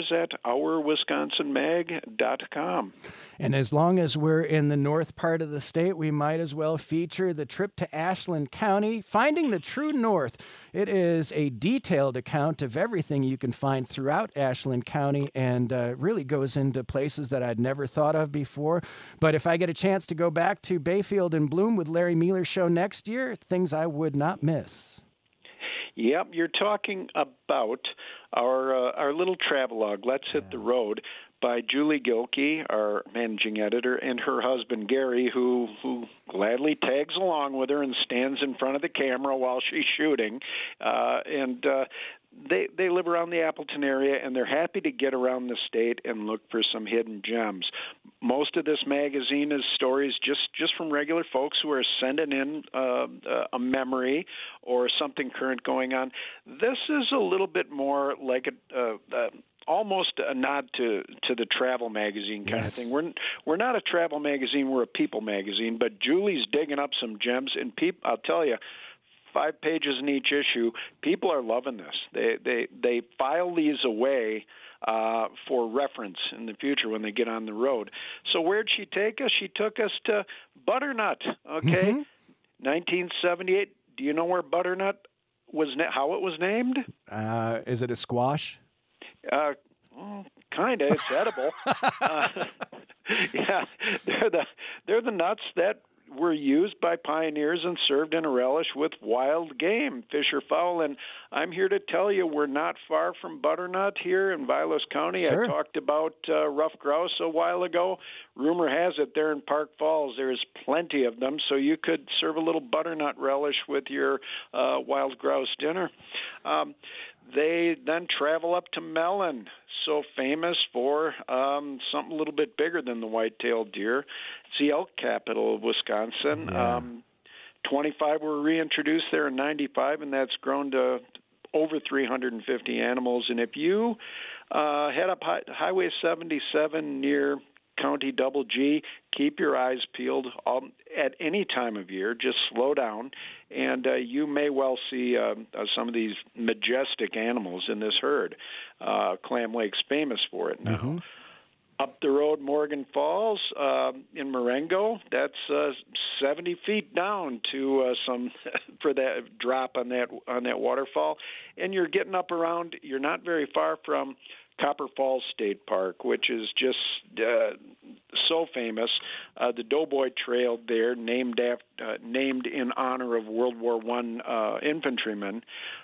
editors@ourwisconsinmag.com. And as long as we're in the north part of the state, we might as well feature the trip to Ashland County, Finding the True North. It is a detailed account of everything you can find throughout Ashland County and really goes into places that I'd never thought of before. But if I get a chance to go back to Bayfield and Bloom with Larry Miller Show next year, things I would not miss. Yep, you're talking about our little travelogue, Let's Hit the Road, by Julie Gilkey, our managing editor, and her husband, Gary, who gladly tags along with her and stands in front of the camera while she's shooting. They live around the Appleton area, and they're happy to get around the state and look for some hidden gems. Most of this magazine is stories just from regular folks who are sending in a memory or something current going on. This is a little bit more like almost a nod to the travel magazine kind of thing. We're not a travel magazine, we're a people magazine, but Julie's digging up some gems, and I'll tell you, 5 pages in each issue, people are loving this. They file these away for reference in the future when they get on the road. So where'd she take us? She took us to Butternut, okay? 1978. Do you know where Butternut how it was named? Is it a squash? Kind of. It's edible. Yeah, they're the nuts that were used by pioneers and served in a relish with wild game, fish or fowl. And I'm here to tell you we're not far from Butternut here in Vilas County. Sure. I talked about rough grouse a while ago. Rumor has it there in Park Falls there's plenty of them, so you could serve a little butternut relish with your wild grouse dinner. They then travel up to Mellon, so famous for something a little bit bigger than the white-tailed deer. It's the elk capital of Wisconsin. Yeah. 25 were reintroduced there in 95, and that's grown to over 350 animals. And if you head up Highway 77 near County Double G, keep your eyes peeled at any time of year. Just slow down, and you may well see some of these majestic animals in this herd. Clam Lake's famous for it now. Up the road, Morgan Falls in Marengo. That's 70 feet down to for that drop on that waterfall, and you're getting up around. You're not very far from Copper Falls State Park, which is just so famous. The Doughboy Trail there, named in honor of World War I infantrymen.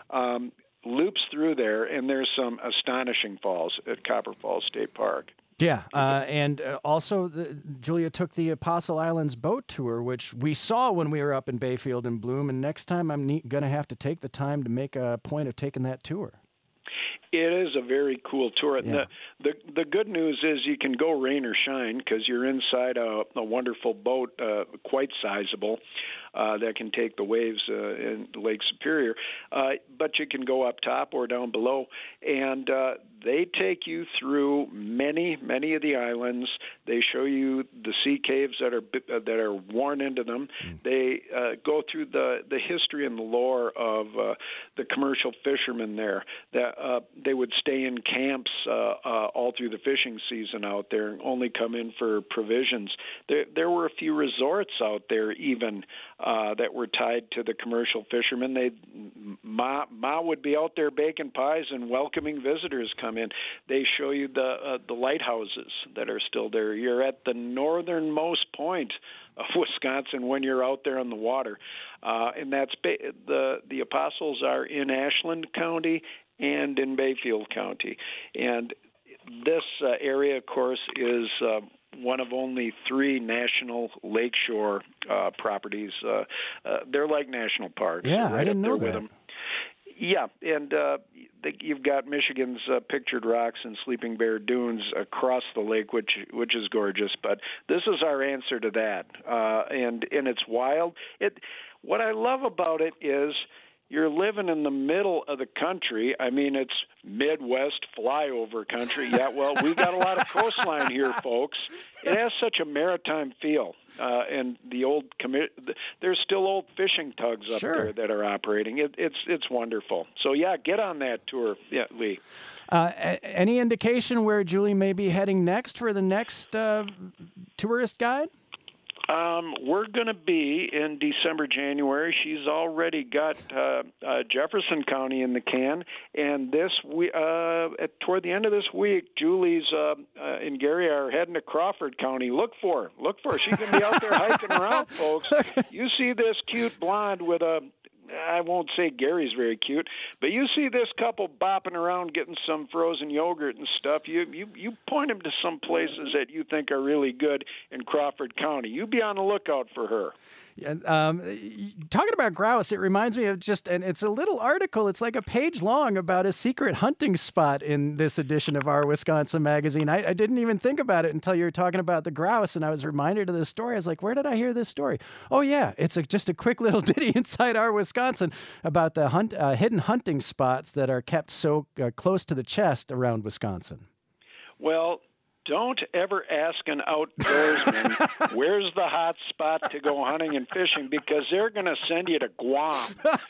Loops through there, and there's some astonishing falls at Copper Falls State Park. Yeah, and also Julia took the Apostle Islands boat tour, which we saw when we were up in Bayfield and Bloom, and next time I'm going to have to take the time to make a point of taking that tour. It is a very cool tour. Yeah. The good news is you can go rain or shine because you're inside a wonderful boat, quite sizable, that can take the waves in Lake Superior. But you can go up top or down below, and they take you through many of the islands. They show you the sea caves that are worn into them. They go through the history and the lore of the commercial fishermen there. That they would stay in camps all through the fishing season out there and only come in for provisions. There were a few resorts out there even that were tied to the commercial fishermen. Ma would be out there baking pies and welcoming visitors come in. They show you the lighthouses that are still there. You're at the northernmost point of Wisconsin when you're out there on the water, and that's the Apostles are in Ashland County and in Bayfield County, and this area, of course, is one of only 3 national lakeshore properties. They're like national parks. Yeah, right, I didn't know that. With them. Yeah, and you've got Michigan's Pictured Rocks and Sleeping Bear Dunes across the lake, which is gorgeous. But this is our answer to that, and it's wild. What I love about it is you're living in the middle of the country. I mean, it's Midwest flyover country. Yeah, well, we got a lot of coastline here, folks. It has such a maritime feel. And there's still old fishing tugs up there that are operating. It's wonderful. So, yeah, get on that tour, Lee. Any indication where Julie may be heading next for the next tourist guide? We're going to be in December, January. She's already got Jefferson County in the can, and toward the end of this week, Julie's and Gary are heading to Crawford County. Look for her. She's going to be out there hiking around, folks. You see this cute blonde with I won't say Gary's very cute, but you see this couple bopping around getting some frozen yogurt and stuff. You point them to some places that you think are really good in Crawford County. You be on the lookout for her. Talking about grouse, it reminds me of and it's a little article. It's like a page long about a secret hunting spot in this edition of Our Wisconsin Magazine. I didn't even think about it until you were talking about the grouse, and I was reminded of this story. I was like, where did I hear this story? Oh, yeah, it's just a quick little ditty inside Our Wisconsin about the hidden hunting spots that are kept so close to the chest around Wisconsin. Well, don't ever ask an outdoorsman where's the hot spot to go hunting and fishing, because they're going to send you to Guam.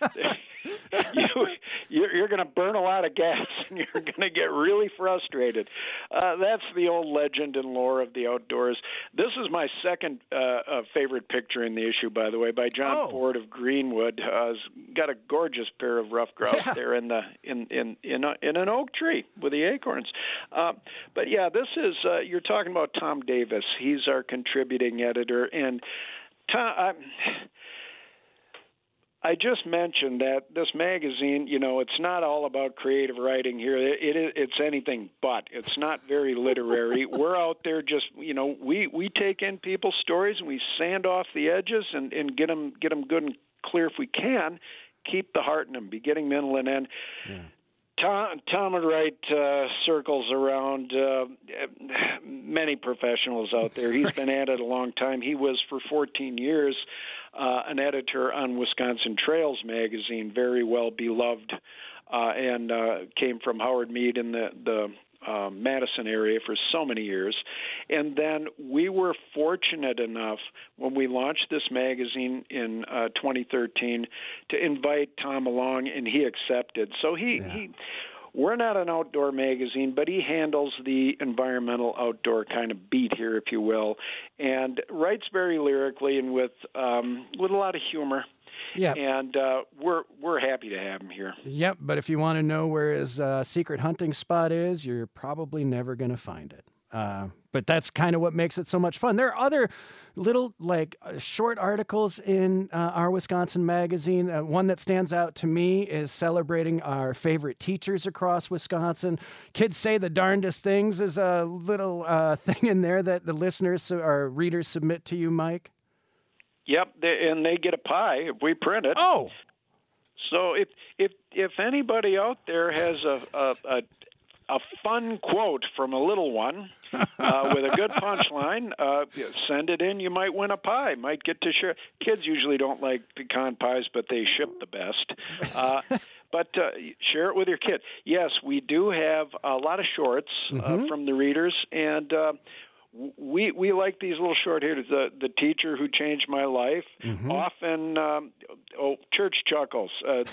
You're going to burn a lot of gas, and you're going to get really frustrated. That's the old legend and lore of the outdoors. This is my second favorite picture in the issue, by the way, by John Ford of Greenwood. He's got a gorgeous pair of rough grouse there in an oak tree with the acorns. But yeah, this is you're talking about Tom Davis. He's our contributing editor, and Tom. I just mentioned that this magazine, it's not all about creative writing here. It's anything but. It's not very literary. We're out there just, we take in people's stories and we sand off the edges and get them good and clear if we can. Keep the heart in them, beginning, middle, and end. Yeah. Tom would write circles around many professionals out there. He's been at it a long time. He was for 14 years an editor on Wisconsin Trails magazine, very well beloved, and came from Howard Mead in the Madison area for so many years. And then we were fortunate enough when we launched this magazine in 2013 to invite Tom along, and he accepted. So We're not an outdoor magazine, but he handles the environmental outdoor kind of beat here, if you will, and writes very lyrically and with a lot of humor. Yeah, and we're happy to have him here. Yep, but if you want to know where his secret hunting spot is, you're probably never going to find it. But that's kind of what makes it so much fun. There are other little, short articles in Our Wisconsin Magazine. One that stands out to me is celebrating our favorite teachers across Wisconsin. Kids Say the Darndest Things is a little thing in there that the listeners or readers submit to you, Mike. Yep, and they get a pie if we print it. Oh, so if anybody out there has a fun quote from a little one with a good punchline, send it in. You might win a pie. Might get to share. Kids usually don't like pecan pies, but they ship the best. But share it with your kid. Yes, we do have a lot of shorts from the readers, and we like these little short hitters. The Teacher Who Changed My Life. Often, church chuckles.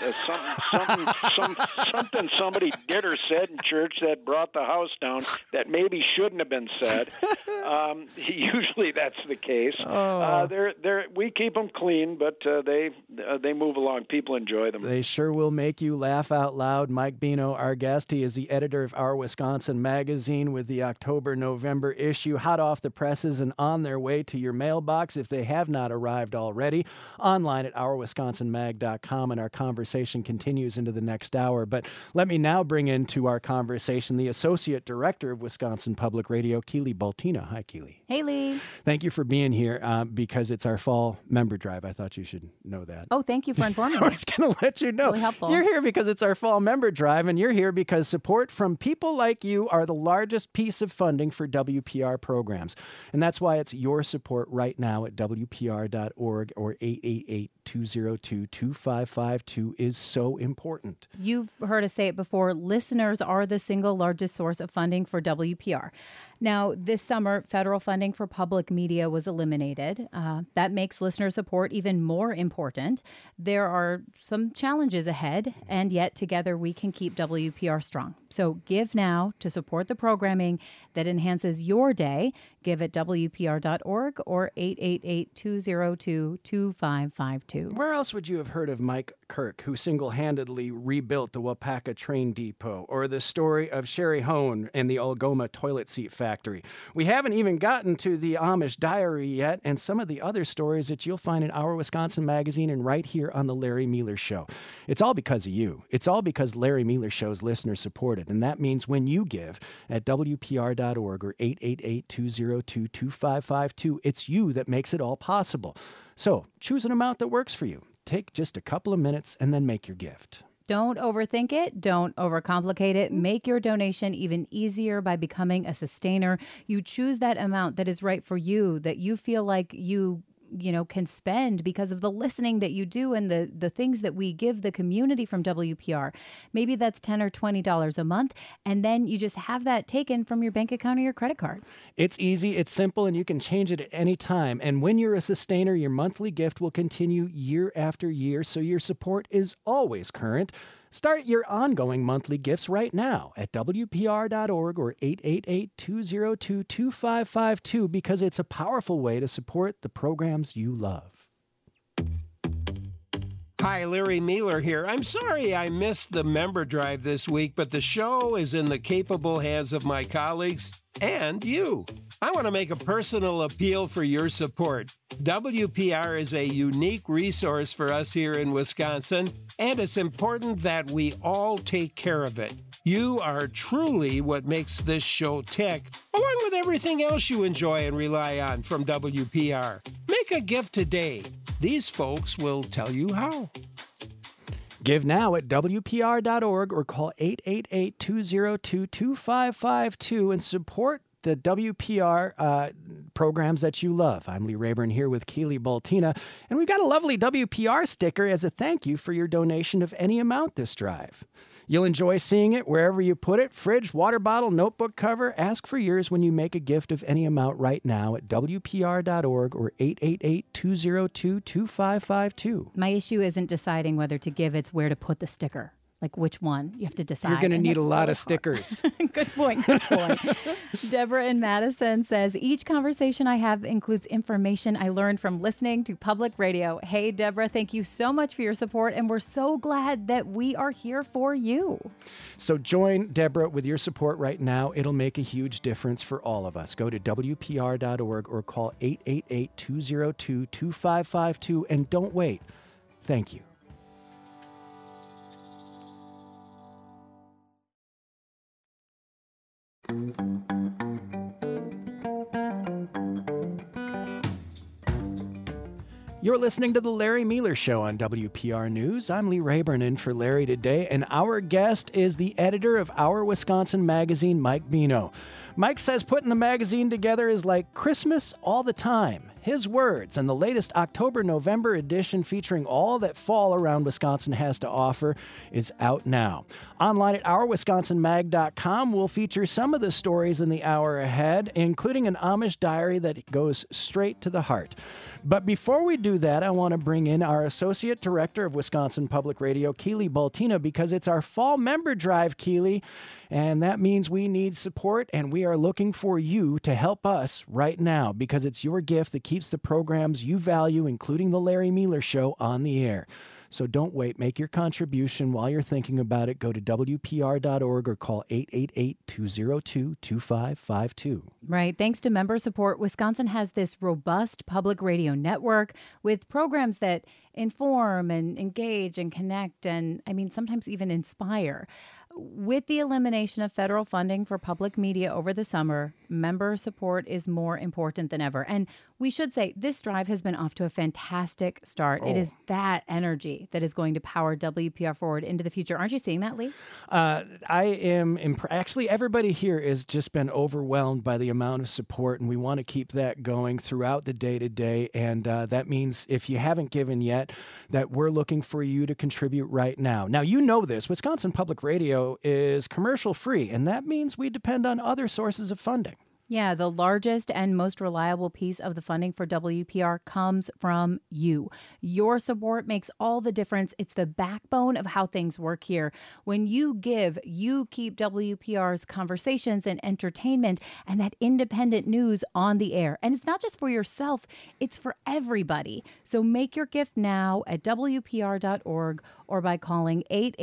Something somebody did or said in church that brought the house down that maybe shouldn't have been said. Usually that's the case. We keep them clean, but they move along. People enjoy them. They sure will make you laugh out loud. Mike Bino, our guest, he is the editor of Our Wisconsin Magazine with the October-November issue, hot off the presses and on their way to your mailbox if they have not arrived already. Online at ourwisconsinmag.com, and our conversation continues into the next hour. But let me now bring into our conversation the Associate Director of Wisconsin Public Radio, Keely Baltina. Hi, Keely. Hey, Lee. Thank you for being here because it's our fall member drive. I thought you should know that. Oh, thank you for informing me. I was going to let you know. Really helpful. You're here because it's our fall member drive, and you're here because support from people like you are the largest piece of funding for WPR programs. And that's why it's your support right now at WPR.org or 888-202-2552 is so important. You've heard us say it before. Listeners are the single largest source of funding for WPR. Now, this summer, federal funding for public media was eliminated. That makes listener support even more important. There are some challenges ahead, and yet together we can keep WPR strong. So give now to support the programming that enhances your day. Give at WPR.org or 888-202-2552. Where else would you have heard of Mike Kirk, who single-handedly rebuilt the Wapaka train depot, or the story of Sherry Hone and the Algoma toilet seat factory? We haven't even gotten to the Amish Diary yet, and some of the other stories that you'll find in Our Wisconsin Magazine and right here on The Larry Miller Show. It's all because of you. It's all because Larry Miller Show's listener supported, and that means when you give at WPR.org or 888-202-2552, it's you that makes it all possible. So choose an amount that works for you. Take just a couple of minutes and then make your gift. Don't overthink it. Don't overcomplicate it. Make your donation even easier by becoming a sustainer. You choose that amount that is right for you, that you feel like you can spend because of the listening that you do and the things that we give the community from WPR. Maybe that's $10 or $20 a month, and then you just have that taken from your bank account or your credit card. It's easy, it's simple, and you can change it at any time. And when you're a sustainer, your monthly gift will continue year after year, so your support is always current. Start your ongoing monthly gifts right now at WPR.org or 888-202-2552 because it's a powerful way to support the programs you love. Hi, Larry Miller here. I'm sorry I missed the member drive this week, but the show is in the capable hands of my colleagues and you. I want to make a personal appeal for your support. WPR is a unique resource for us here in Wisconsin, and it's important that we all take care of it. You are truly what makes this show tick, along with everything else you enjoy and rely on from WPR. Make a gift today. These folks will tell you how. Give now at WPR.org or call 888-202-2552 and support the WPR programs that you love. I'm Lee Rayburn here with Keely Baltina, and we've got a lovely WPR sticker as a thank you for your donation of any amount this drive. You'll enjoy seeing it wherever you put it. Fridge, water bottle, notebook cover. Ask for yours when you make a gift of any amount right now at WPR.org or 888-202-2552. My issue isn't deciding whether to give, it's where to put the sticker. Like which one? You have to decide. You're going to and need a it's lot really of stickers. Good point. Good point. Deborah in Madison says, each conversation I have includes information I learned from listening to public radio. Hey, Deborah, thank you so much for your support, and we're so glad that we are here for you. So join Deborah with your support right now. It'll make a huge difference for all of us. Go to WPR.org or call 888-202-2552, and don't wait. Thank you. You're listening to The Larry Meeler Show on WPR News. I'm Lee Rayburn in for Larry today, and our guest is the editor of Our Wisconsin Magazine, Mike Bino. Mike says putting the magazine together is like Christmas all the time. His words, and the latest October-November edition featuring all that fall around Wisconsin has to offer is out now. Online at OurWisconsinMag.com, we'll feature some of the stories in the hour ahead, including an Amish diary that goes straight to the heart. But before we do that, I want to bring in our Associate Director of Wisconsin Public Radio, Keely Baltina, because it's our fall member drive, Keely, and that means we need support, and we are looking for you to help us right now, because it's your gift that keeps the programs you value, including The Larry Meeler Show, on the air. So don't wait. Make your contribution while you're thinking about it. Go to WPR.org or call 888-202-2552. Right. Thanks to member support, Wisconsin has this robust public radio network with programs that inform and engage and connect and, sometimes even inspire. With the elimination of federal funding for public media over the summer, member support is more important than ever. And we should say this drive has been off to a fantastic start. It is that energy that is going to power WPR forward into the future. Aren't you seeing that, Lee? I am actually, everybody here has just been overwhelmed by the amount of support, and we want to keep that going throughout the day-to-day. And that means if you haven't given yet, that we're looking for you to contribute right now. Now, you know this. Wisconsin Public Radio is commercial-free, and that means we depend on other sources of funding. Yeah, the largest and most reliable piece of the funding for WPR comes from you. Your support makes all the difference. It's the backbone of how things work here. When you give, you keep WPR's conversations and entertainment and that independent news on the air. And it's not just for yourself, it's for everybody. So make your gift now at WPR.org or by calling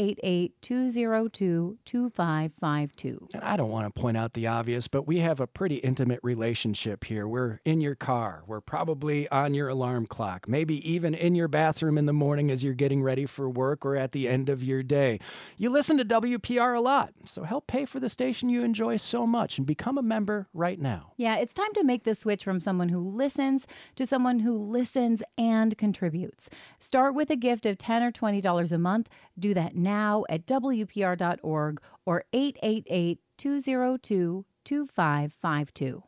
888-202-2552. And I don't want to point out the obvious, but we have a pretty intimate relationship here. We're in your car. We're probably on your alarm clock, maybe even in your bathroom in the morning as you're getting ready for work or at the end of your day. You listen to WPR a lot, so help pay for the station you enjoy so much and become a member right now. Yeah, it's time to make the switch from someone who listens to someone who listens and contributes. Start with a gift of $10 or $20 a month. Do that now at WPR.org or 888-202-2552.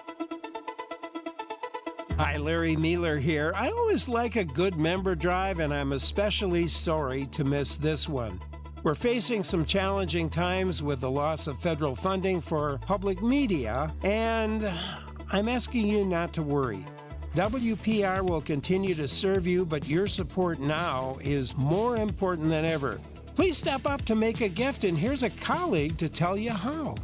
Hi, Larry Meeler here. I always like a good member drive, and I'm especially sorry to miss this one. We're facing some challenging times with the loss of federal funding for public media, and I'm asking you not to worry. WPR will continue to serve you, but your support now is more important than ever. Please step up to make a gift, and here's a colleague to tell you how.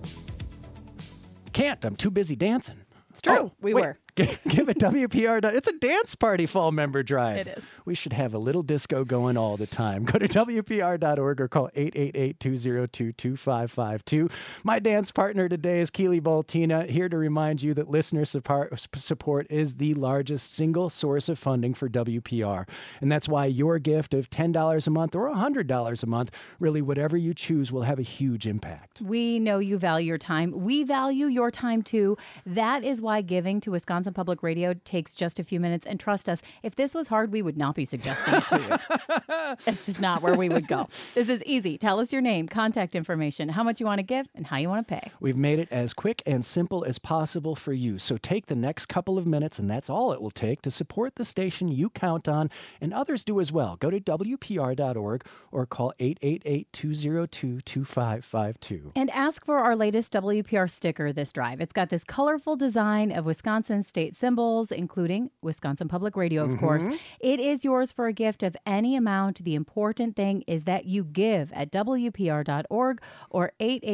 Can't. I'm too busy dancing. It's true. We were. Give it WPR. It's a dance party fall member drive. It is. We should have a little disco going all the time. Go to WPR.org or call 888-202-2552. My dance partner today is Keely Baltina, here to remind you that listener support is the largest single source of funding for WPR. And that's why your gift of $10 a month or $100 a month, really whatever you choose, will have a huge impact. We know you value your time. We value your time too. That is why giving to Wisconsin Public Radio takes just a few minutes. And trust us, if this was hard, we would not be suggesting it to you. That's just not where we would go. This is easy. Tell us your name, contact information, how much you want to give, and how you want to pay. We've made it as quick and simple as possible for you. So take the next couple of minutes, and that's all it will take to support the station you count on, and others do as well. Go to WPR.org or call 888-202-2552. And ask for our latest WPR sticker this drive. It's got this colorful design of Wisconsin's state symbols, including Wisconsin Public Radio, of course. It is yours for a gift of any amount. The important thing is that you give at WPR.org or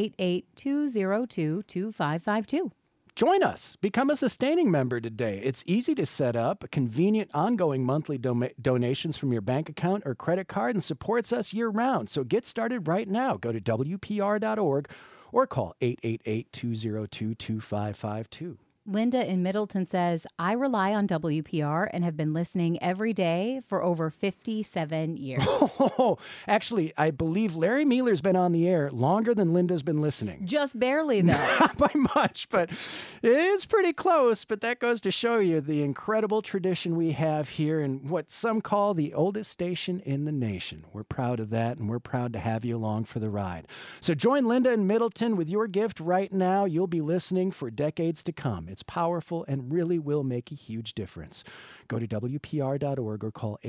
888-202-2552. Join us. Become a sustaining member today. It's easy to set up, convenient, ongoing monthly donations from your bank account or credit card, and supports us year-round. So get started right now. Go to WPR.org or call 888-202-2552. Linda in Middleton says, I rely on WPR and have been listening every day for over 57 years. Actually, I believe Larry Mealer's been on the air longer than Linda's been listening. Just barely, though. Not by much, but it is pretty close. But that goes to show you the incredible tradition we have here and what some call the oldest station in the nation. We're proud of that, and we're proud to have you along for the ride. So join Linda in Middleton with your gift right now. You'll be listening for decades to come. It's powerful and really will make a huge difference. Go to WPR.org or call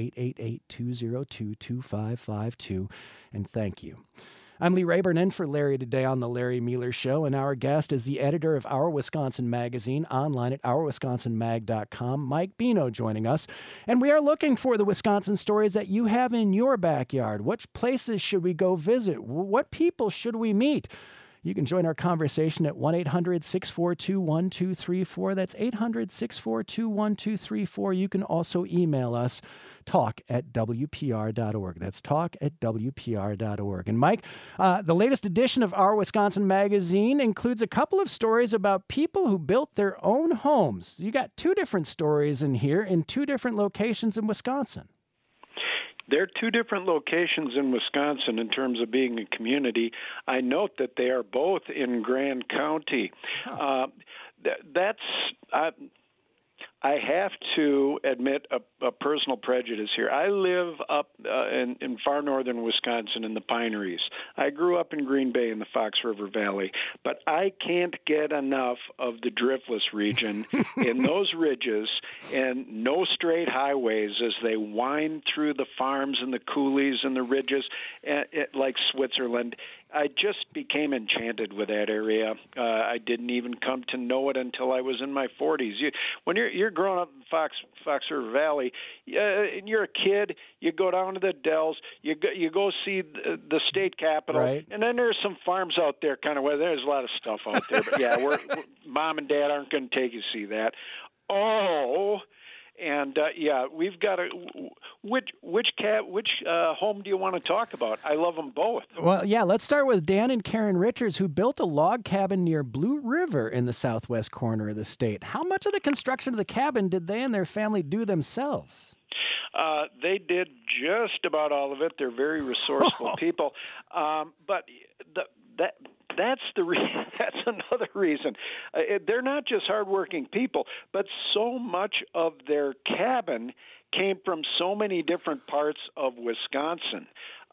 888-202-2552, and thank you. I'm Lee Rayburn in for Larry today on The Larry Mealer Show, and our guest is the editor of Our Wisconsin Magazine, online at OurWisconsinMag.com, Mike Bino, joining us. And we are looking for the Wisconsin stories that you have in your backyard. Which places should we go visit? What people should we meet? You can join our conversation at 1-800-642-1234. That's 800-642-1234. You can also email us, talk@WPR.org. That's talk@WPR.org. And Mike, the latest edition of Our Wisconsin Magazine includes a couple of stories about people who built their own homes. You got two different stories in here in two different locations in Wisconsin. There are two different locations in Wisconsin in terms of being a community. I note that they are both in Grand County. I have to admit a personal prejudice here. I live up in far northern Wisconsin in the Pineries. I grew up in Green Bay in the Fox River Valley, but I can't get enough of the Driftless region in those ridges and no straight highways as they wind through the farms and the coulees and the ridges like Switzerland. I just became enchanted with that area. I didn't even come to know it until I was in my 40s. When you're growing up in Fox River Valley, and you're a kid, you go down to the Dells, you go see the state capitol, right. And then there's some farms out there kind of where there's a lot of stuff out there. But yeah, Mom and Dad aren't going to take you to see that. And we've got which home do you want to talk about? I love them both. Well, yeah, let's start with Dan and Karen Richards, who built a log cabin near Blue River in the southwest corner of the state. How much of the construction of the cabin did they and their family do themselves? They did just about all of it. They're very resourceful people, but that's another reason. They're not just hardworking people, but so much of their cabin came from so many different parts of Wisconsin.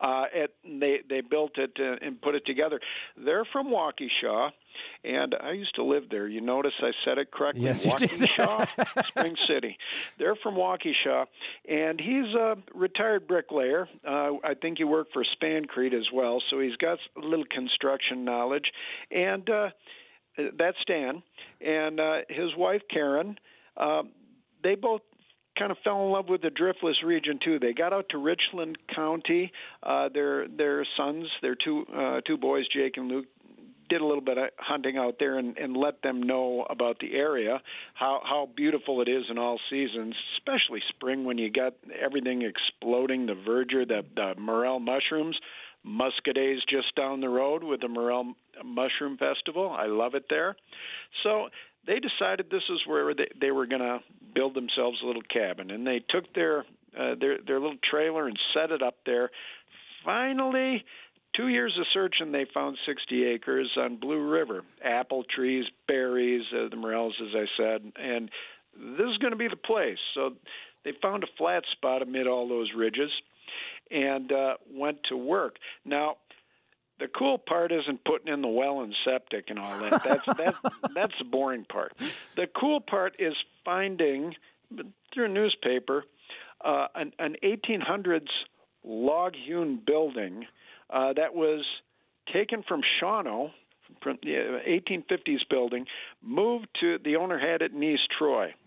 They built it and put it together. They're from Waukesha, and I used to live there. You notice I said it correctly? Yes, you did. Waukesha, Spring City. They're from Waukesha, and he's a retired bricklayer. I think he worked for Spancrete as well, so he's got a little construction knowledge. And that's Dan. And his wife, Karen, they both kind of fell in love with the Driftless region too. They got out to Richland County. Their sons, their two boys, Jake and Luke, did a little bit of hunting out there and let them know about the area, how beautiful it is in all seasons, especially spring when you got everything exploding, the verdure, the morel mushrooms. Muscaday's just down the road with the Morel Mushroom Festival. I love it there. So they decided this is where they were going to build themselves a little cabin, and they took their little trailer and set it up there. Finally, 2 years of searching, they found 60 acres on Blue River. Apple trees, berries, the morels, as I said, and this is going to be the place. So they found a flat spot amid all those ridges and went to work. Now, the cool part isn't putting in the well and septic and all that. That's the boring part. The cool part is finding, through a newspaper, an 1800s log-hewn building that was taken from Shawano, from the 1850s building, moved to, the owner had it in East Troy.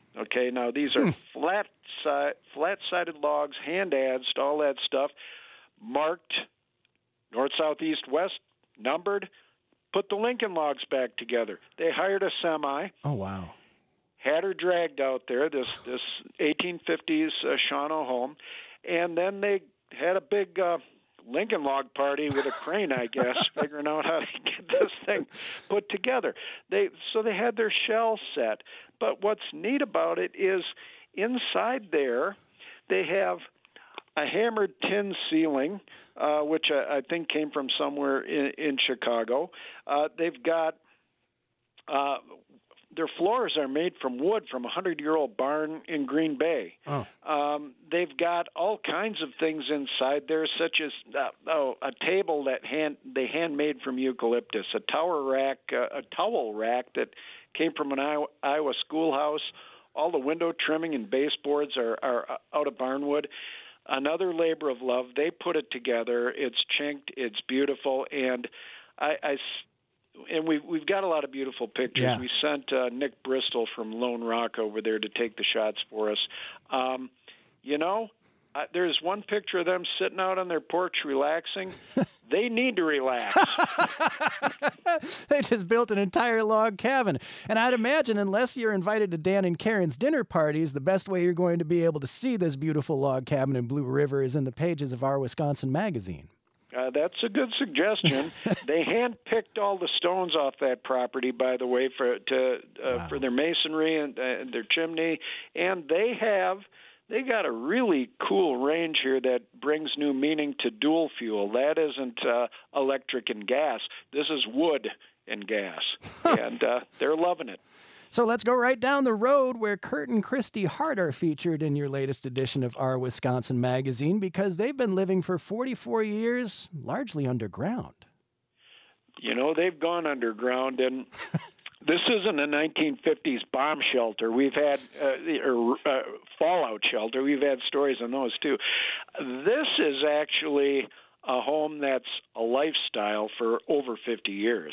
Okay, now these are flat-sided logs, hand adzed, all that stuff, marked north, south, east, west, numbered, put the Lincoln logs back together. They hired a semi. Oh, wow. Had her dragged out there, this 1850s Shawano home, and then they had a big Lincoln log party with a crane, I guess, figuring out how to get this thing put together. So they had their shell set. But what's neat about it is inside there they have a hammered tin ceiling, which I think came from somewhere in Chicago. They've got their floors are made from wood from a 100-year-old barn in Green Bay. Oh. They've got all kinds of things inside there, such as a table that they handmade from eucalyptus, a towel rack that came from an Iowa schoolhouse. All the window trimming and baseboards are out of barnwood. Another labor of love. They put it together. It's chinked. It's beautiful, and we've got a lot of beautiful pictures. Yeah. We sent Nick Bristol from Lone Rock over there to take the shots for us. There's one picture of them sitting out on their porch relaxing. They need to relax. They just built an entire log cabin. And I'd imagine unless you're invited to Dan and Karen's dinner parties, the best way you're going to be able to see this beautiful log cabin in Blue River is in the pages of Our Wisconsin magazine. That's a good suggestion. They hand-picked all the stones off that property, by the way, for their masonry and their chimney, and they got a really cool range here that brings new meaning to dual fuel. That isn't electric and gas. This is wood and gas, and they're loving it. So let's go right down the road where Kurt and Christy Hart are featured in your latest edition of Our Wisconsin magazine, because they've been living for 44 years largely underground. They've gone underground, and this isn't a 1950s bomb shelter. We've had fallout shelter. We've had stories on those, too. This is actually a home that's a lifestyle for over 50 years.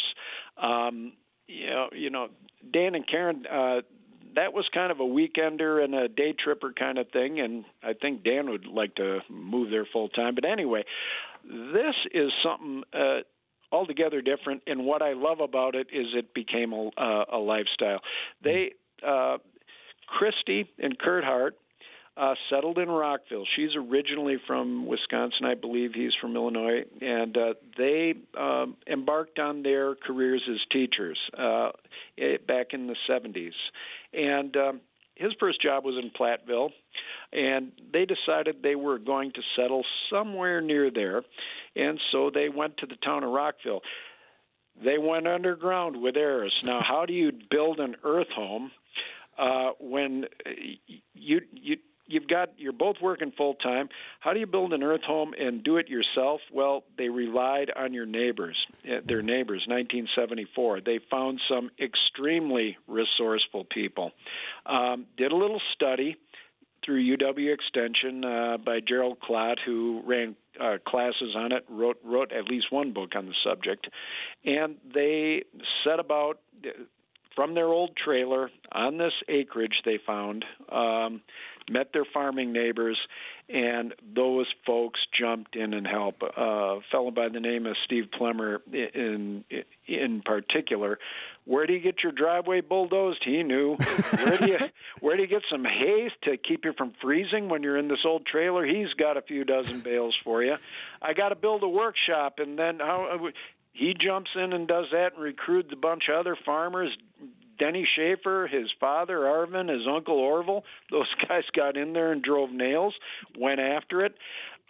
Dan and Karen, that was kind of a weekender and a day tripper kind of thing, and I think Dan would like to move there full time. But anyway, this is something altogether different, and what I love about it is it became a lifestyle. Christy and Kurt Hart settled in Rockville. She's originally from Wisconsin, I believe. He's from Illinois. And they embarked on their careers as teachers back in the 70s. And his first job was in Platteville, and they decided they were going to settle somewhere near there, and so they went to the town of Rockville. They went underground with Eris. Now, how do you build an earth home when you're both working full time? How do you build an earth home and do it yourself? Well, they relied on their neighbors, 1974. They found some extremely resourceful people. Did a little study through UW Extension by Gerald Klott, who ran classes on it, wrote at least one book on the subject, and they set about from their old trailer on this acreage they found, met their farming neighbors, and those folks jumped in and helped. A fellow by the name of Steve Plemmer in particular. Where do you get your driveway bulldozed? He knew. Where do you get some hay to keep you from freezing when you're in this old trailer? He's got a few dozen bales for you. I got to build a workshop, and then he jumps in and does that and recruits a bunch of other farmers. Denny Schaefer, his father, Arvin, his uncle, Orville, those guys got in there and drove nails, went after it.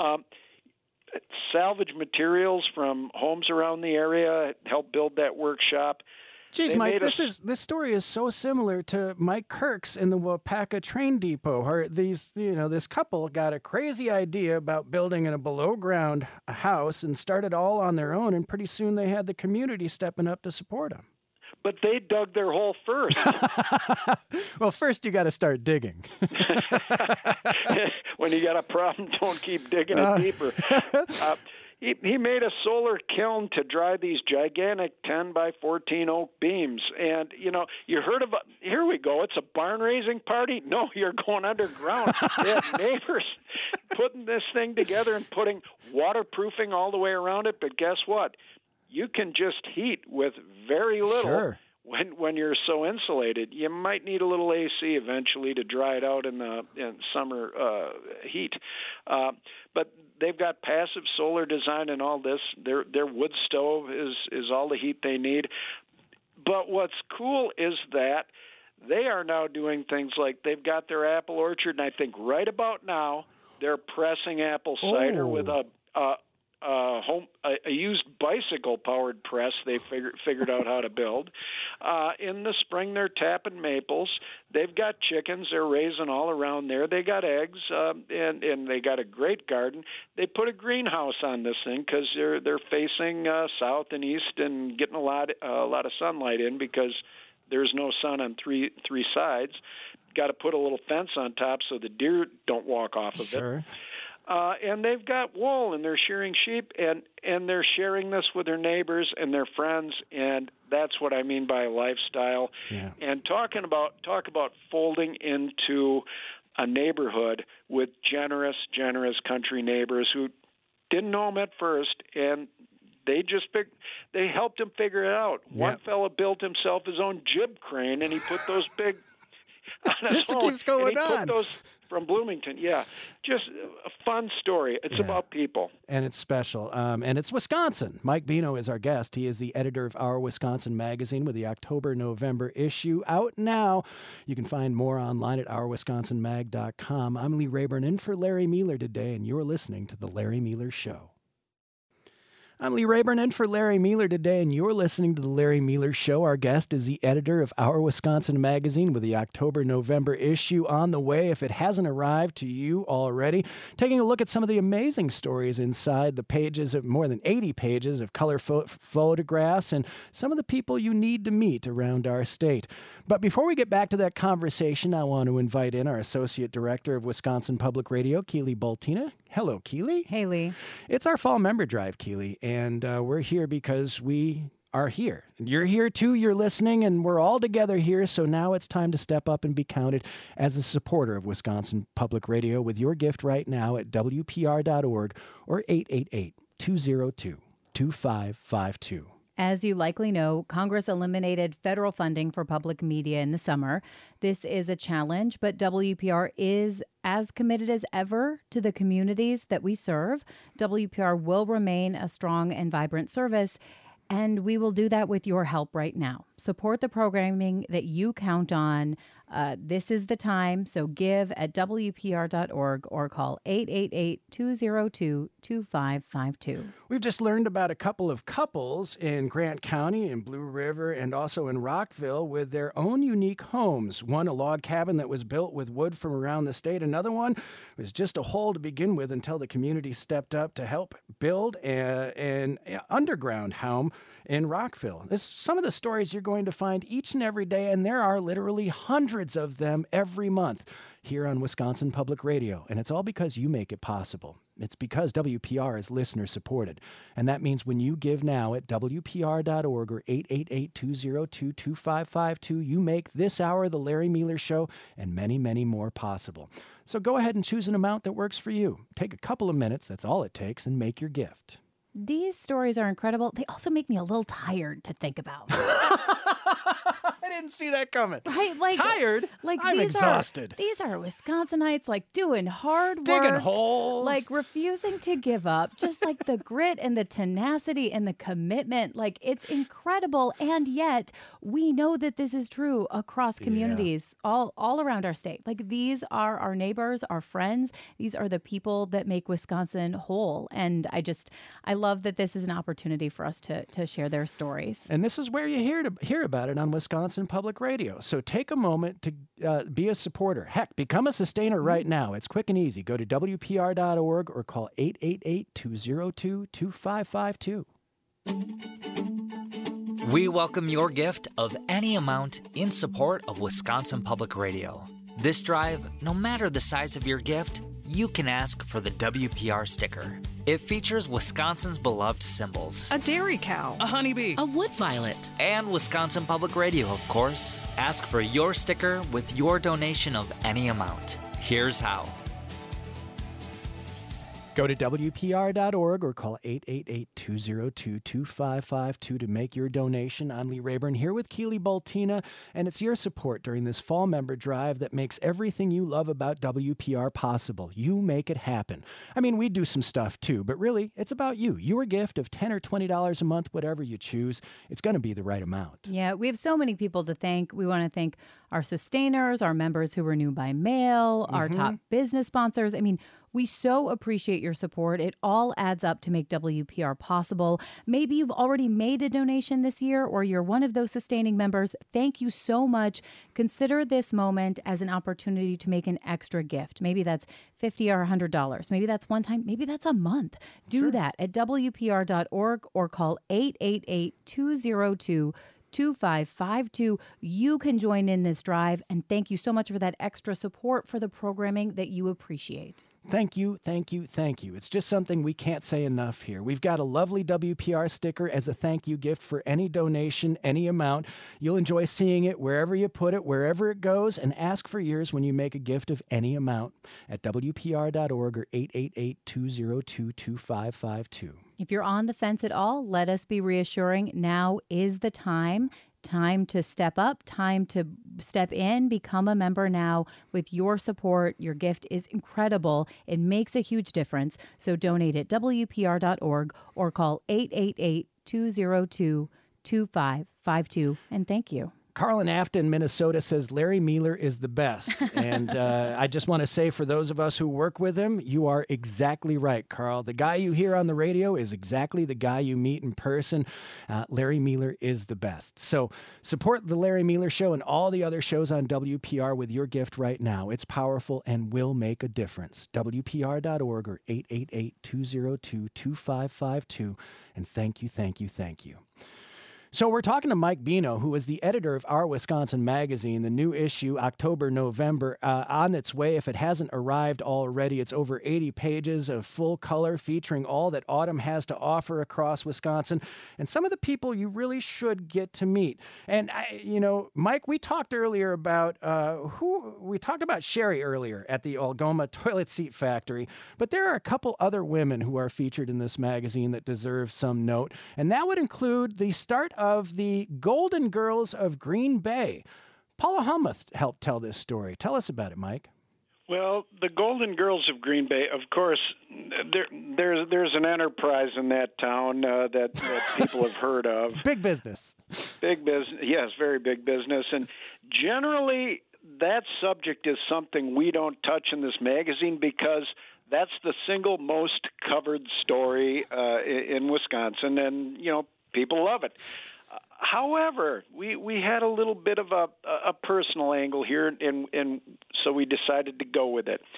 Salvage materials from homes around the area helped build that workshop. Geez, Mike, this story is so similar to Mike Kirk's in the Wapaka train depot. This couple got a crazy idea about building in a below-ground house and started all on their own, and pretty soon they had the community stepping up to support them. But they dug their hole first. Well, first you got to start digging. When you got a problem, don't keep digging it deeper. He made a solar kiln to dry these gigantic 10 by 14 oak beams. And, you heard of here we go, it's a barn raising party? No, you're going underground. They have neighbors putting this thing together and putting waterproofing all the way around it. But guess what? You can just heat with very little. Sure. When you're so insulated. You might need a little AC eventually to dry it out in summer heat. But they've got passive solar design and all this. Their wood stove is all the heat they need. But what's cool is that they are now doing things like they've got their apple orchard, and I think right about now they're pressing apple cider with a used bicycle-powered press they figured out how to build. In the spring, they're tapping maples. They've got chickens they're raising all around there. They got eggs, and they got a great garden. They put a greenhouse on this thing because they're facing south and east and getting a lot of sunlight in because there's no sun on three sides. Got to put a little fence on top so the deer don't walk off of it. And they've got wool, and they're shearing sheep, and they're sharing this with their neighbors and their friends, and that's what I mean by lifestyle. Yeah. And talk about folding into a neighborhood with generous country neighbors who didn't know them at first, and they helped him figure it out. Yeah. One fella built himself his own jib crane, and he put those big. This keeps going on. Put those from Bloomington, yeah. Just a fun story. It's about people. And it's special. And it's Wisconsin. Mike Bino is our guest. He is the editor of Our Wisconsin Magazine with the October-November issue out now. You can find more online at ourwisconsinmag.com. I'm Lee Rayburn in for Larry Mealer today, and you're listening to The Larry Mealer Show. I'm Lee Rayburn in for Larry Mealer today, and you're listening to The Larry Mealer Show. Our guest is the editor of Our Wisconsin Magazine with the October-November issue on the way, if it hasn't arrived to you already. Taking a look at some of the amazing stories inside the pages of more than 80 pages of color photographs and some of the people you need to meet around our state. But before we get back to that conversation, I want to invite in our Associate Director of Wisconsin Public Radio, Keely Bultina. Hello, Keely. Hey, Lee. It's our fall member drive, Keely, and we're here because we are here. You're here too, you're listening, and we're all together here, so now it's time to step up and be counted as a supporter of Wisconsin Public Radio with your gift right now at WPR.org or 888-202-2552. As you likely know, Congress eliminated federal funding for public media in the summer. This is a challenge, but WPR is as committed as ever to the communities that we serve. WPR will remain a strong and vibrant service, and we will do that with your help right now. Support the programming that you count on. This is the time, so give at WPR.org or call 888-202-2552. We've just learned about a couple of couples in Grant County, in Blue River, and also in Rockville with their own unique homes. One, a log cabin that was built with wood from around the state. Another one was just a hole to begin with until the community stepped up to help build an underground home in Rockville. This is some of the stories you're going to find each and every day, and there are literally hundreds of them every month here on Wisconsin Public Radio. And it's all because you make it possible. It's because WPR is listener supported. And that means when you give now at WPR.org or 888-202-2552, you make this hour the Larry Mealer Show and many, many more possible. So go ahead and choose an amount that works for you. Take a couple of minutes, that's all it takes, and make your gift. These stories are incredible. They also make me a little tired to think about. I didn't see that coming. Right, tired? I'm exhausted. These are Wisconsinites doing hard work. Digging holes. Refusing to give up. Just the grit and the tenacity and the commitment. It's incredible. And yet we know that this is true across communities all around our state. These are our neighbors, our friends. These are the people that make Wisconsin whole. And I love that this is an opportunity for us to share their stories. And this is where you hear about it on Wisconsin Public Radio. So take a moment to be a supporter. Heck, become a sustainer right now. It's quick and easy. Go to WPR.org or call 888-202-2552. We welcome your gift of any amount in support of Wisconsin Public Radio. This drive, no matter the size of your gift, you can ask for the WPR sticker. It features Wisconsin's beloved symbols. A dairy cow. A honeybee. A wood violet. And Wisconsin Public Radio, of course. Ask for your sticker with your donation of any amount. Here's how. Go to WPR.org or call 888-202-2552 to make your donation. I'm Lee Rayburn here with Keely Bultina, and it's your support during this fall member drive that makes everything you love about WPR possible. You make it happen. I mean, we do some stuff too, but really, it's about you. Your gift of $10 or $20 a month, whatever you choose, it's going to be the right amount. Yeah, we have so many people to thank. We want to thank our sustainers, our members who renew by mail, our top business sponsors. I mean, we so appreciate your support. It all adds up to make WPR possible. Maybe you've already made a donation this year or you're one of those sustaining members. Thank you so much. Consider this moment as an opportunity to make an extra gift. Maybe that's $50 or $100. Maybe that's one time. Maybe that's a month. Do that at WPR.org or call 888-202-2552. You can join in this drive, and thank you so much for that extra support for the programming that you appreciate. Thank you, thank you, thank you. It's just something we can't say enough here. We've got a lovely WPR sticker as a thank you gift for any donation, any amount. You'll enjoy seeing it wherever you put it, wherever it goes, and ask for yours when you make a gift of any amount at WPR.org or 888-202-2552. If you're on the fence at all, let us be reassuring. Now is the time. Time to step up, time to step in, become a member now. With your support, your gift is incredible. It makes a huge difference. So donate at WPR.org or call 888-202-2552. And thank you. Carl in Afton, Minnesota says Larry Mealer is the best. And I just want to say for those of us who work with him, you are exactly right, Carl. The guy you hear on the radio is exactly the guy you meet in person. Larry Mealer is the best. So support the Larry Mealer Show and all the other shows on WPR with your gift right now. It's powerful and will make a difference. WPR.org or 888-202-2552. And thank you, thank you, thank you. So we're talking to Mike Bino, who is the editor of Our Wisconsin Magazine, the new issue, October, November, on its way. If it hasn't arrived already, it's over 80 pages of full color featuring all that autumn has to offer across Wisconsin and some of the people you really should get to meet. And, Mike, we talked earlier about we talked about Sherry earlier at the Algoma Toilet Seat Factory, but there are a couple other women who are featured in this magazine that deserve some note, and that would include the start of the Golden Girls of Green Bay. Paula Helmuth helped tell this story. Tell us about it, Mike. Well, the Golden Girls of Green Bay, of course, there's an enterprise in that town that people have heard of. Big business. Big business, yes, very big business. And generally, that subject is something we don't touch in this magazine because that's the single most covered story in Wisconsin, and, people love it. However, we had a little bit of a personal angle here, and so we decided to go with it.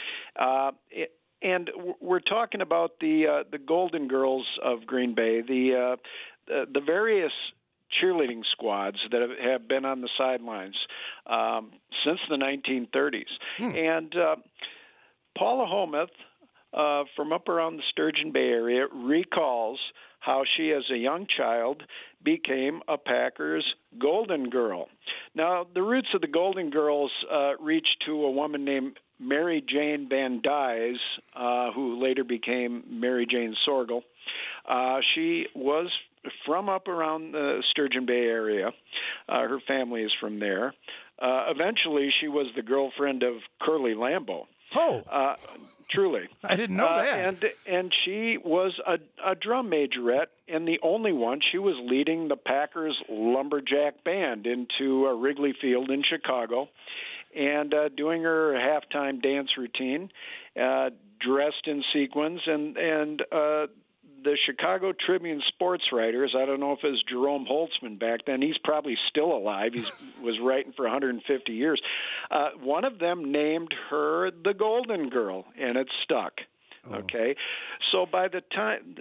And we're talking about the Golden Girls of Green Bay, the various cheerleading squads that have been on the sidelines since the 1930s. And Paula Helmuth from up around the Sturgeon Bay area recalls how she, as a young child, became a Packers Golden Girl. Now, the roots of the Golden Girls reach to a woman named Mary Jane Van Dyes, who later became Mary Jane Sorgel. She was from up around the Sturgeon Bay area. Her family is from there. Eventually, she was the girlfriend of Curly Lambeau. Oh. Truly. I didn't know that. And she was a drum majorette, and the only one. She was leading the Packers Lumberjack Band into Wrigley Field in Chicago and doing her halftime dance routine, dressed in sequins. And the Chicago Tribune sports writers, I don't know if it was Jerome Holtzman back then, he's probably still alive. He was writing for 150 years. One of them named her the Golden Girl, and it stuck. Oh. Okay, so by the time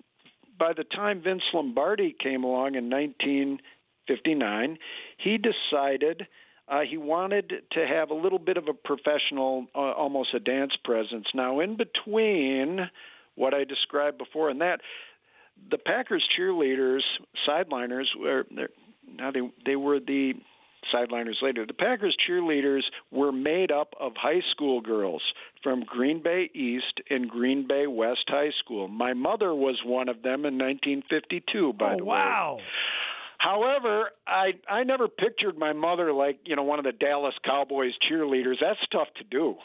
Vince Lombardi came along in 1959, he decided He wanted to have a little bit of a professional, almost a dance presence. Now, in between what I described before and that, the Packers cheerleaders, sideliners, they were the sideliners later. The Packers cheerleaders were made up of high school girls from Green Bay East and Green Bay West High School. My mother was one of them in 1952, by the way. Wow. However, I never pictured my mother like, one of the Dallas Cowboys cheerleaders. That's tough to do.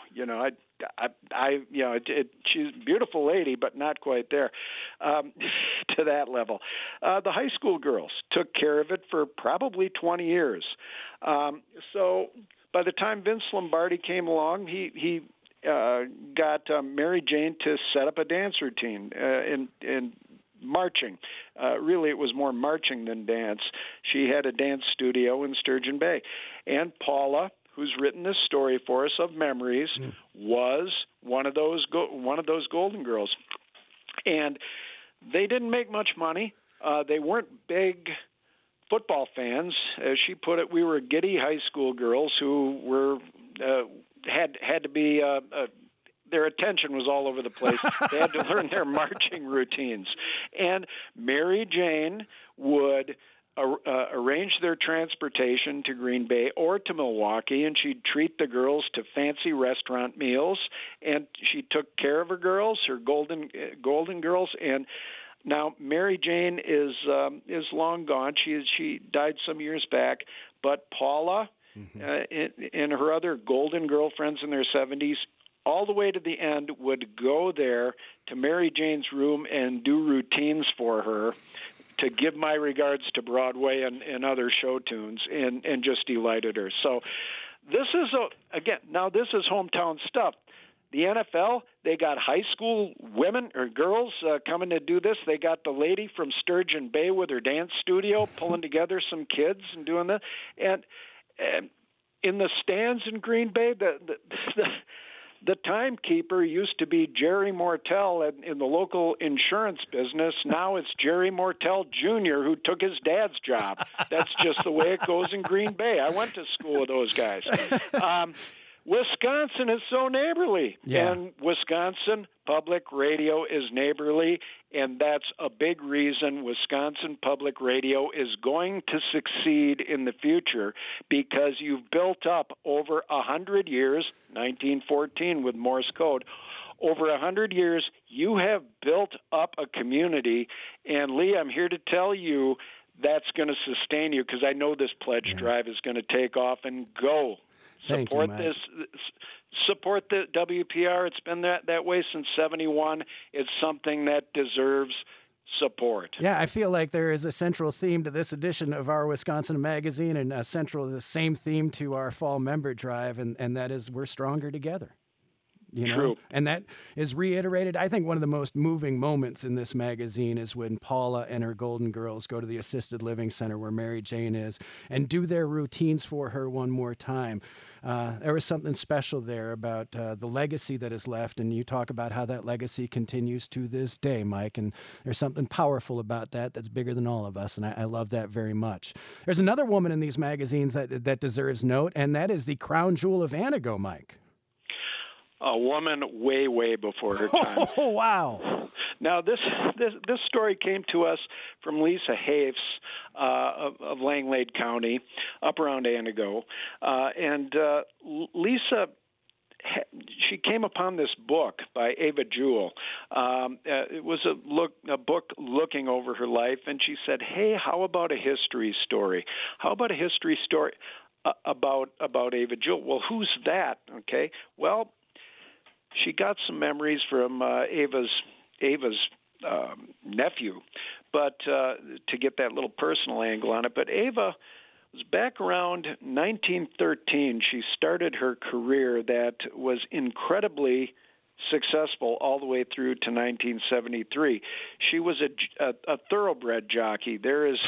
She's a beautiful lady, but not quite there to that level. The high school girls took care of it for probably 20 years. So by the time Vince Lombardi came along, he got Mary Jane to set up a dance routine in marching. Really, it was more marching than dance. She had a dance studio in Sturgeon Bay. And Paula, who's written this story for us of memories, was one of those Golden Girls. And they didn't make much money. They weren't big football fans. As she put it, we were giddy high school girls who were had to be their attention was all over the place. They had to learn their marching routines. And Mary Jane would arrange their transportation to Green Bay or to Milwaukee, and she'd treat the girls to fancy restaurant meals, and she took care of her girls, her golden girls. And now Mary Jane is long gone. She died some years back, but Paula and her other golden girlfriends in their 70s, all the way to the end, would go there to Mary Jane's room and do routines for her, to give my regards to Broadway and other show tunes, and just delighted her. So this is, this is hometown stuff. The NFL, they got high school women or girls coming to do this. They got the lady from Sturgeon Bay with her dance studio pulling together some kids and doing that. And in the stands in Green Bay, the timekeeper used to be Jerry Mortel in the local insurance business. Now it's Jerry Mortel Jr., who took his dad's job. That's just the way it goes in Green Bay. I went to school with those guys. Wisconsin is so neighborly, and Wisconsin Public Radio is neighborly, and that's a big reason Wisconsin Public Radio is going to succeed in the future, because you've built up over 100 years, 1914 with Morse code, over 100 years, you have built up a community, and Lee, I'm here to tell you that's going to sustain you, because I know this pledge drive is going to take off and go. Support this. Support the WPR. It's been that way since '71. It's something that deserves support. Yeah, I feel like there is a central theme to this edition of our Wisconsin Magazine, and the same theme to our fall member drive, and that is we're stronger together. True. And that is reiterated. I think one of the most moving moments in this magazine is when Paula and her Golden Girls go to the assisted living center where Mary Jane is and do their routines for her one more time. There was something special there about the legacy that is left, and you talk about how that legacy continues to this day, Mike, and there's something powerful about that that's bigger than all of us, and I love that very much. There's another woman in these magazines that deserves note, and that is the crown jewel of Anago, Mike. A woman way, way before her time. Oh, wow. Now, this story came to us from Lisa Hafes of Langlade County, up around Anago. And Lisa, she came upon this book by Ava Jewell. It was a book looking over her life, and she said, hey, how about a history story? How about a history story about Ava Jewell? Well, who's that? Okay, well, she got some memories from Ava's nephew, but to get that little personal angle on it. But Ava was back around 1913. She started her career that was incredibly successful all the way through to 1973. She was a thoroughbred jockey. There is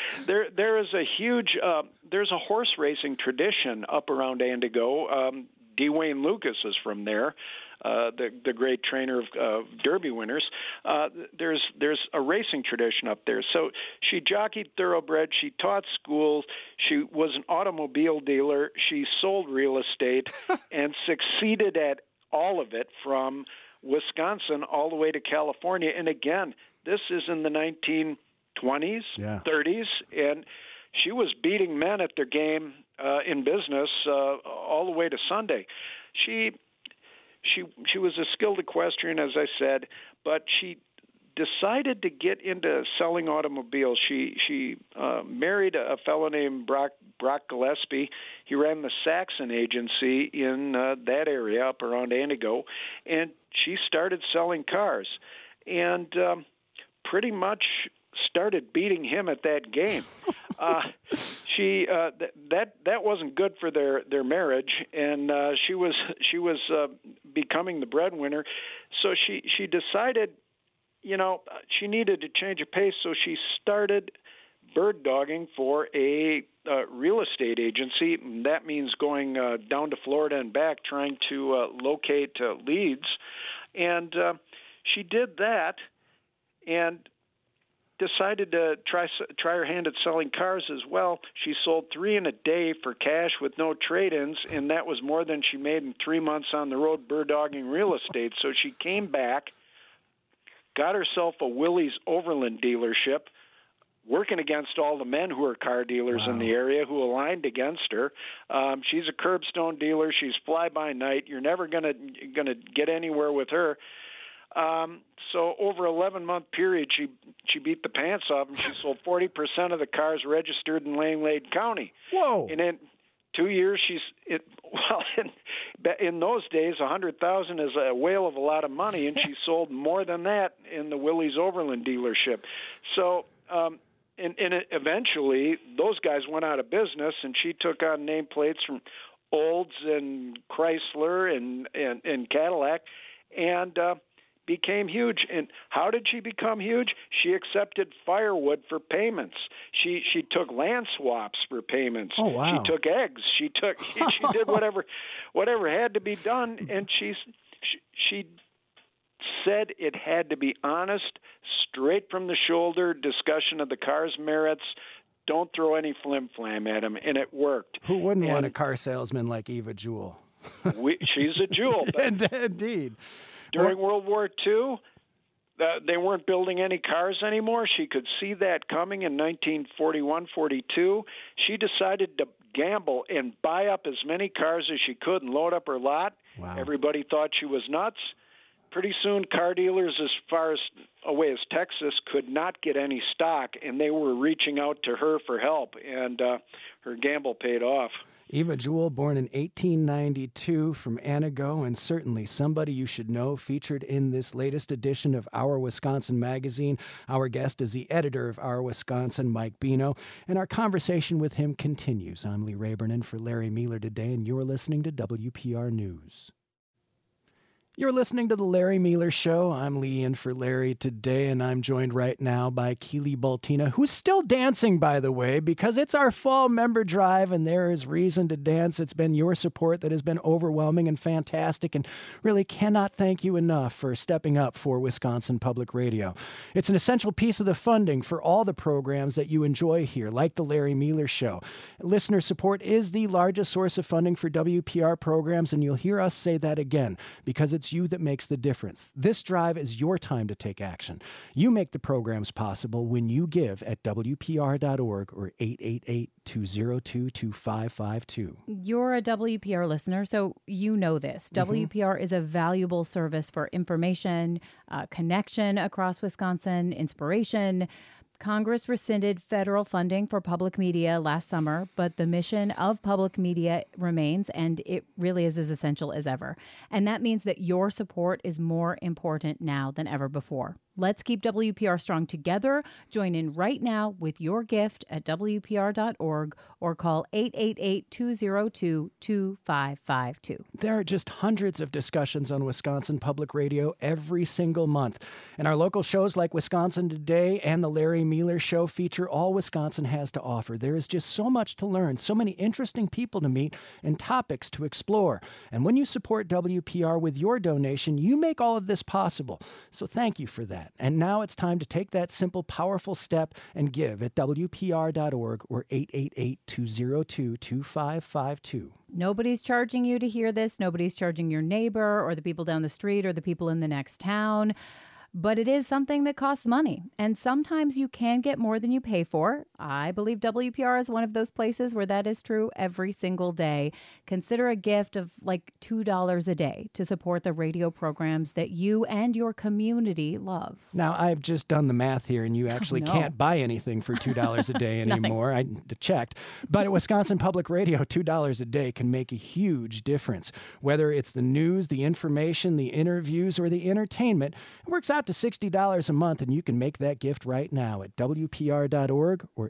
a huge there's a horse racing tradition up around Indigo. Dwayne Lucas is from there, the great trainer of Derby winners. There's a racing tradition up there. So she jockeyed thoroughbred. She taught schools. She was an automobile dealer. She sold real estate and succeeded at all of it from Wisconsin all the way to California. And again, this is in the 1920s, 30s, and she was beating men at their game in business all the way to Sunday. She was a skilled equestrian, as I said, but she decided to get into selling automobiles. She married a fellow named Brock Gillespie. He ran the Saxon agency in that area up around Antigo, and she started selling cars, and pretty much started beating him at that game. That wasn't good for their marriage, and she was becoming the breadwinner. So she decided, she needed to change of pace. So she started bird dogging for a real estate agency. That means going down to Florida and back, trying to locate leads. And she did that, and decided to try her hand at selling cars as well. She sold 3 in a day for cash with no trade-ins, and that was more than she made in 3 months on the road bird dogging real estate. So she came back, got herself a Willys Overland dealership, working against all the men who are car dealers in the area who aligned against her. She's a curbstone dealer. She's fly-by-night. You're never gonna get anywhere with her. So over an 11-month period, she beat the pants off, and she sold 40% of the cars registered in Lane County. Whoa! And in 2 years, in those days, $100,000 is a whale of a lot of money, and she sold more than that in the Willys Overland dealership. So, and eventually, those guys went out of business, and she took on nameplates from Olds and Chrysler and Cadillac, and became huge. And how did she become huge? She accepted firewood for payments. She took land swaps for payments. Oh, wow. She took eggs. She did whatever had to be done, and she said it had to be honest, straight from the shoulder discussion of the car's merits. Don't throw any flim-flam at him, and it worked. Who wouldn't want a car salesman like Eva Jewell? She's a jewel. Indeed. During World War II, they weren't building any cars anymore. She could see that coming in 1941-42. She decided to gamble and buy up as many cars as she could and load up her lot. Wow. Everybody thought she was nuts. Pretty soon, car dealers as far as away as Texas could not get any stock, and they were reaching out to her for help, and her gamble paid off. Eva Jewell, born in 1892 from Antigo, and certainly somebody you should know, featured in this latest edition of Our Wisconsin magazine. Our guest is the editor of Our Wisconsin, Mike Bino, and our conversation with him continues. I'm Lee Rayburn in for Larry Mealer today, and you're listening to WPR News. You're listening to The Larry Mealer Show. I'm Lee in for Larry today, and I'm joined right now by Keely Baltina, who's still dancing, by the way, because it's our fall member drive, and there is reason to dance. It's been your support that has been overwhelming and fantastic, and really cannot thank you enough for stepping up for Wisconsin Public Radio. It's an essential piece of the funding for all the programs that you enjoy here, like The Larry Mealer Show. Listener support is the largest source of funding for WPR programs, and you'll hear us say that again, because it's you that makes the difference. This drive is your time to take action. You make the programs possible when you give at WPR.org or 888-202-2552. You're a WPR listener, so you know this. WPR is a valuable service for information, connection across Wisconsin, inspiration. Congress rescinded federal funding for public media last summer, but the mission of public media remains, and it really is as essential as ever. And that means that your support is more important now than ever before. Let's keep WPR strong together. Join in right now with your gift at WPR.org or call 888-202-2552. There are just hundreds of discussions on Wisconsin Public Radio every single month. And our local shows like Wisconsin Today and The Larry Mealer Show feature all Wisconsin has to offer. There is just so much to learn, so many interesting people to meet, and topics to explore. And when you support WPR with your donation, you make all of this possible. So thank you for that. And now it's time to take that simple, powerful step and give at WPR.org or 888-202-2552. Nobody's charging you to hear this. Nobody's charging your neighbor or the people down the street or the people in the next town. But it is something that costs money, and sometimes you can get more than you pay for. I believe WPR is one of those places where that is true every single day. Consider a gift of like $2 a day to support the radio programs that you and your community love. Now, I've just done the math here, and you actually can't buy anything for $2 a day anymore. I checked. But at Wisconsin Public Radio, $2 a day can make a huge difference. Whether it's the news, the information, the interviews, or the entertainment, it works out to $60 a month, and you can make that gift right now at WPR.org or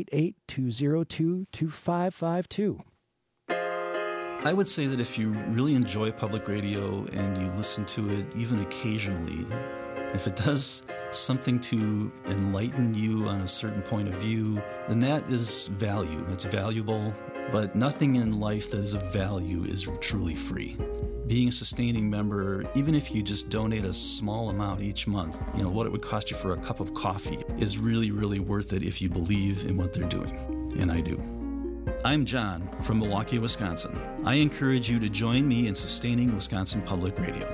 888-202-2552. I would say that if you really enjoy public radio and you listen to it even occasionally, if it does something to enlighten you on a certain point of view, then that is value. It's valuable, but nothing in life that is of value is truly free. Being a sustaining member, even if you just donate a small amount each month, what it would cost you for a cup of coffee is really, really worth it if you believe in what they're doing. And I do. I'm John from Milwaukee, Wisconsin. I encourage you to join me in sustaining Wisconsin Public Radio.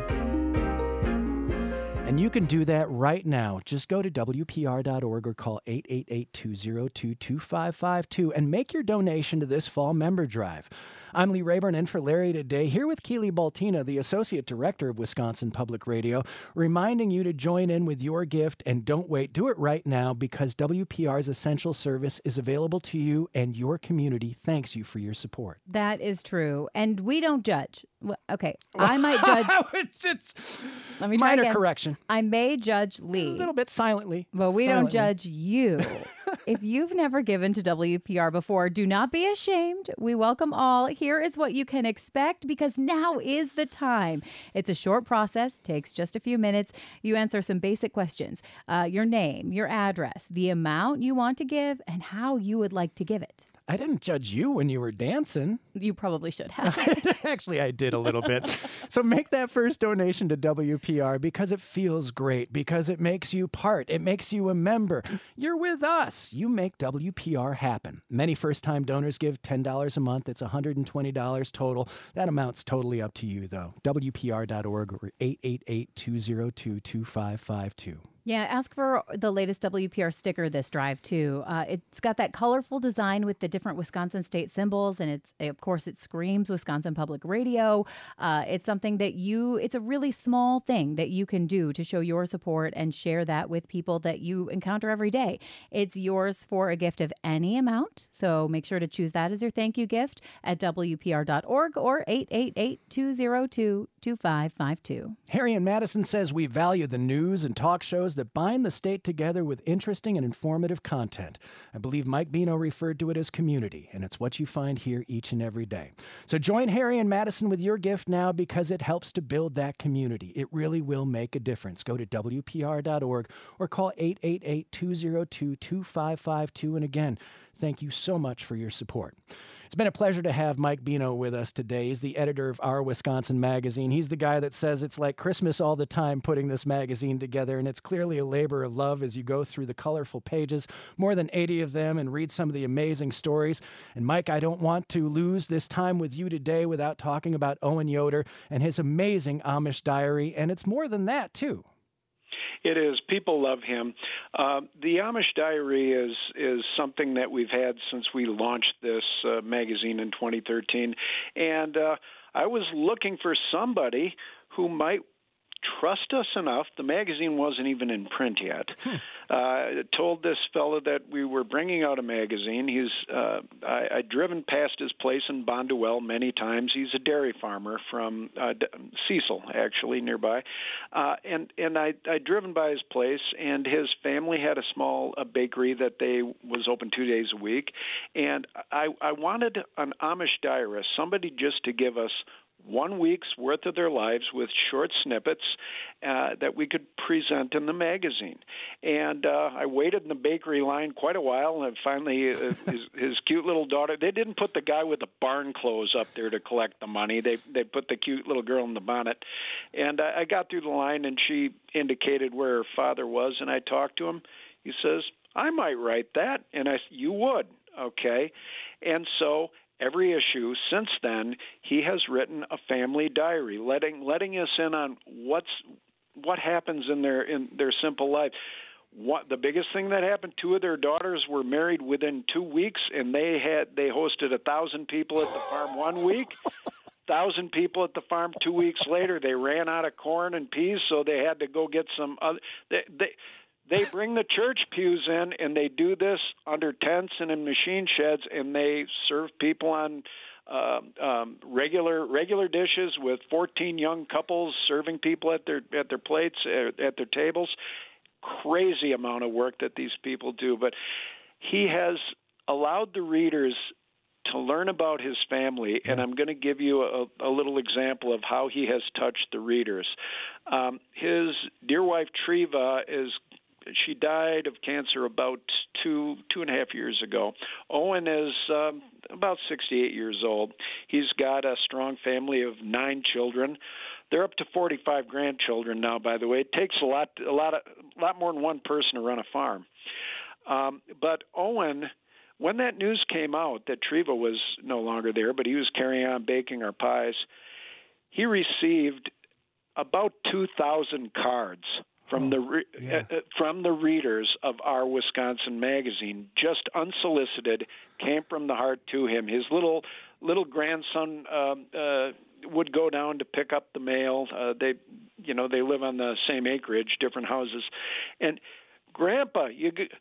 And you can do that right now. Just go to WPR.org or call 888-202-2552 and make your donation to this fall member drive. I'm Lee Rayburn in for Larry today, here with Keely Baltina, the Associate Director of Wisconsin Public Radio, reminding you to join in with your gift, and don't wait. Do it right now, because WPR's essential service is available to you, and your community thanks you for your support. That is true. And we don't judge. Okay, I might judge. Let me try minor again. Correction. I may judge Lee. A little bit silently. But we silently. don't judge you. If you've never given to WPR before, do not be ashamed. We welcome all. Here is what you can expect, because now is the time. It's a short process, takes just a few minutes. You answer some basic questions. Your name, your address, the amount you want to give, and how you would like to give it. I didn't judge you when you were dancing. You probably should have. Actually, I did a little bit. So make that first donation to WPR, because it feels great, because it makes you part. It makes you a member. You're with us. You make WPR happen. Many first-time donors give $10 a month. It's $120 total. That amount's totally up to you, though. WPR.org or 888-202-2552. Yeah, ask for the latest WPR sticker this drive, too. It's got that colorful design with the different Wisconsin state symbols, and of course, it screams Wisconsin Public Radio. It's something that it's a really small thing that you can do to show your support and share that with people that you encounter every day. It's yours for a gift of any amount, so make sure to choose that as your thank you gift at WPR.org or 888-202-2552. Harry in Madison says we value the news and talk shows that bind the state together with interesting and informative content. I believe Mike Bino referred to it as community, and it's what you find here each and every day. So join Harry in Madison with your gift now, because it helps to build that community. It really will make a difference. Go to WPR.org or call 888-202-2552. And again, thank you so much for your support. It's been a pleasure to have Mike Bino with us today. He's the editor of Our Wisconsin Magazine. He's the guy that says it's like Christmas all the time putting this magazine together, and it's clearly a labor of love as you go through the colorful pages, more than 80 of them, and read some of the amazing stories. And Mike, I don't want to lose this time with you today without talking about Owen Yoder and his amazing Amish diary, and it's more than that, too. It is. People love him. The Amish Diary is something that we've had since we launched this magazine in 2013. And I was looking for somebody who might trust us enough. The magazine wasn't even in print yet. Told this fellow that we were bringing out a magazine. I'd driven past his place in Bonduelle many times. He's a dairy farmer from Cecil, actually, nearby. And I'd driven by his place, and his family had a small bakery that they was open 2 days a week. And I wanted an Amish diarist, somebody just to give us 1 week's worth of their lives with short snippets that we could present in the magazine. And I waited in the bakery line quite a while, and finally his cute little daughter, they didn't put the guy with the barn clothes up there to collect the money. They put the cute little girl in the bonnet. And I got through the line, and she indicated where her father was, and I talked to him. He says, I might write that. And I said, you would, okay. And so every issue since then, he has written a family diary, letting us in on what happens in their simple life. The biggest thing that happened, 2 of their daughters were married within 2 weeks, and they hosted 1,000 people at the farm 1 week. 1,000 people at the farm 2 weeks later. They ran out of corn and peas, so they had to go get some other. They bring the church pews in, and they do this under tents and in machine sheds, and they serve people on regular dishes with 14 young couples serving people at their plates, at their tables. Crazy amount of work that these people do. But he has allowed the readers to learn about his family, and I'm going to give you a little example of how he has touched the readers. His dear wife, Treva, she died of cancer about two and a half years ago. Owen is about 68 years old. He's got a strong family of 9 children. They're up to 45 grandchildren now, by the way. It takes a lot more than one person to run a farm. But Owen, when that news came out that Treva was no longer there, but he was carrying on baking our pies, he received about 2,000 cards from the readers of Our Wisconsin magazine, just unsolicited, came from the heart to him. His little grandson would go down to pick up the mail. They live on the same acreage, different houses, and Grandpa,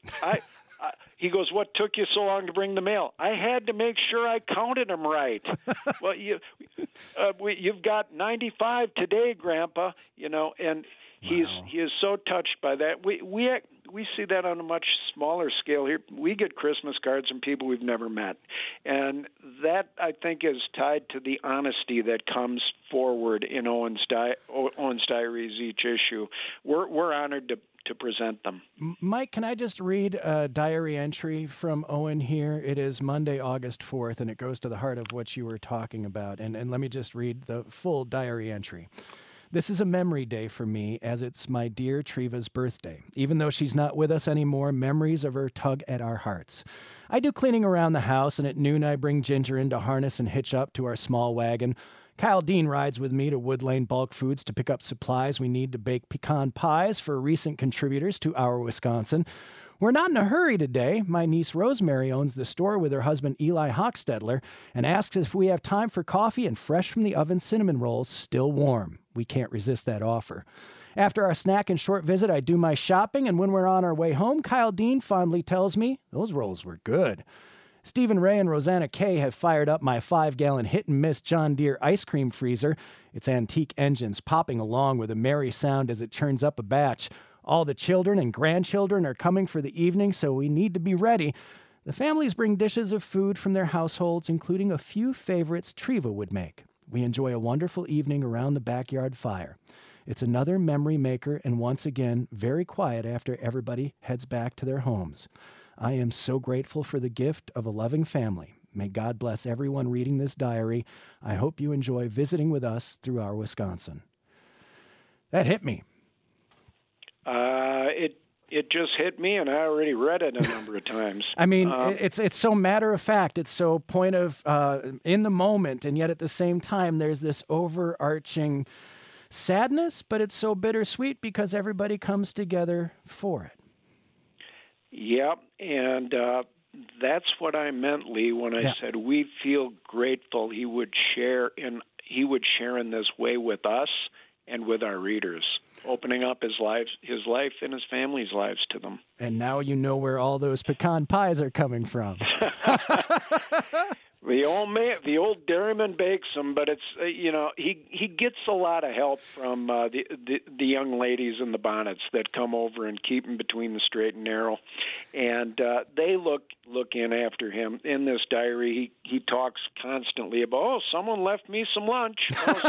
he goes, what took you so long to bring the mail? I had to make sure I counted them right. Well, you've got 95 today, Grandpa. And he is so touched by that. We see that on a much smaller scale here. We get Christmas cards from people we've never met, and that I think is tied to the honesty that comes forward in Owen's diaries each issue. We're honored to present them. Mike, can I just read a diary entry from Owen here? It is Monday, August 4th, and it goes to the heart of what you were talking about. And let me just read the full diary entry. This is a memory day for me, as it's my dear Treva's birthday. Even though she's not with us anymore, memories of her tug at our hearts. I do cleaning around the house, and at noon I bring Ginger in to harness and hitch up to our small wagon. Kyle Dean rides with me to Wood Lane Bulk Foods to pick up supplies we need to bake pecan pies for recent contributors to Our Wisconsin. We're not in a hurry today. My niece Rosemary owns the store with her husband Eli Hochstetler and asks if we have time for coffee and fresh from the oven cinnamon rolls, still warm. We can't resist that offer. After our snack and short visit, I do my shopping, and when we're on our way home, Kyle Dean fondly tells me those rolls were good. Stephen Ray and Rosanna Kay have fired up my 5-gallon hit-and-miss John Deere ice cream freezer, its antique engines popping along with a merry sound as it churns up a batch. All the children and grandchildren are coming for the evening, so we need to be ready. The families bring dishes of food from their households, including a few favorites Treva would make. We enjoy a wonderful evening around the backyard fire. It's another memory maker, and once again, very quiet after everybody heads back to their homes. I am so grateful for the gift of a loving family. May God bless everyone reading this diary. I hope you enjoy visiting with us through Our Wisconsin. That hit me. It just hit me, and I already read it a number of times. I mean, it's so matter of fact. It's so point of in the moment, and yet at the same time, there's this overarching sadness, but it's so bittersweet because everybody comes together for it. Yep, and that's what I meant, Lee, when I said we feel grateful he would share in this way with us and with our readers, opening up his life and his family's lives to them. And now you know where all those pecan pies are coming from. The old dairyman bakes them, but it's he gets a lot of help from the young ladies in the bonnets that come over and keep him between the straight and narrow, and they look in after him. In this diary, he talks constantly about someone left me some lunch.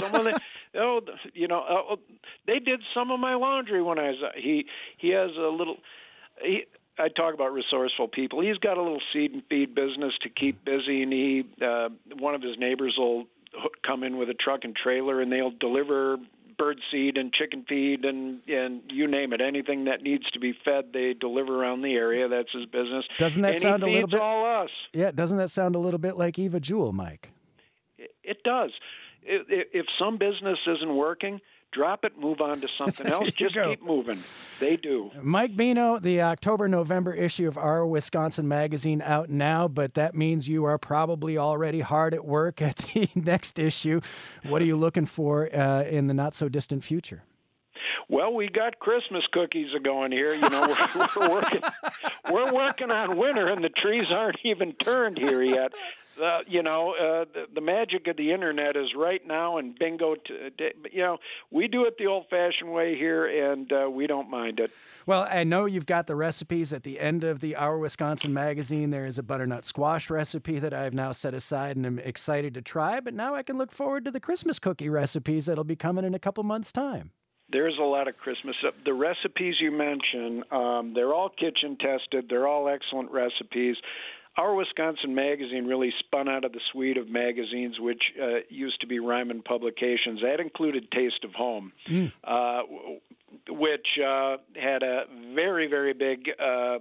They did some of my laundry when I was. He has a little. I talk about resourceful people. He's got a little seed and feed business to keep busy, and one of his neighbors will come in with a truck and trailer, and they'll deliver bird seed and chicken feed and you name it. Anything that needs to be fed, they deliver around the area. That's his business. Doesn't that sound a little bit? All us. Yeah, doesn't that sound a little bit like Eva Jewell, Mike? It does. If some business isn't working, drop it, move on to something else. Just keep moving. They do. Mike Bino, the October-November issue of Our Wisconsin Magazine out now, but that means you are probably already hard at work at the next issue. What are you looking for in the not-so-distant future? Well, we got Christmas cookies going here. We're working on winter, and the trees aren't even turned here yet. The magic of the internet is right now, and bingo. We do it the old-fashioned way here, and we don't mind it. Well, I know you've got the recipes at the end of the Our Wisconsin Magazine. There is a butternut squash recipe that I've now set aside and am excited to try, but now I can look forward to the Christmas cookie recipes that'll be coming in a couple months' time. There's a lot of Christmas. The recipes you mentioned, they're all kitchen tested. They're all excellent recipes. Our Wisconsin Magazine really spun out of the suite of magazines which used to be Ryman Publications. That included Taste of Home, which had a very, very big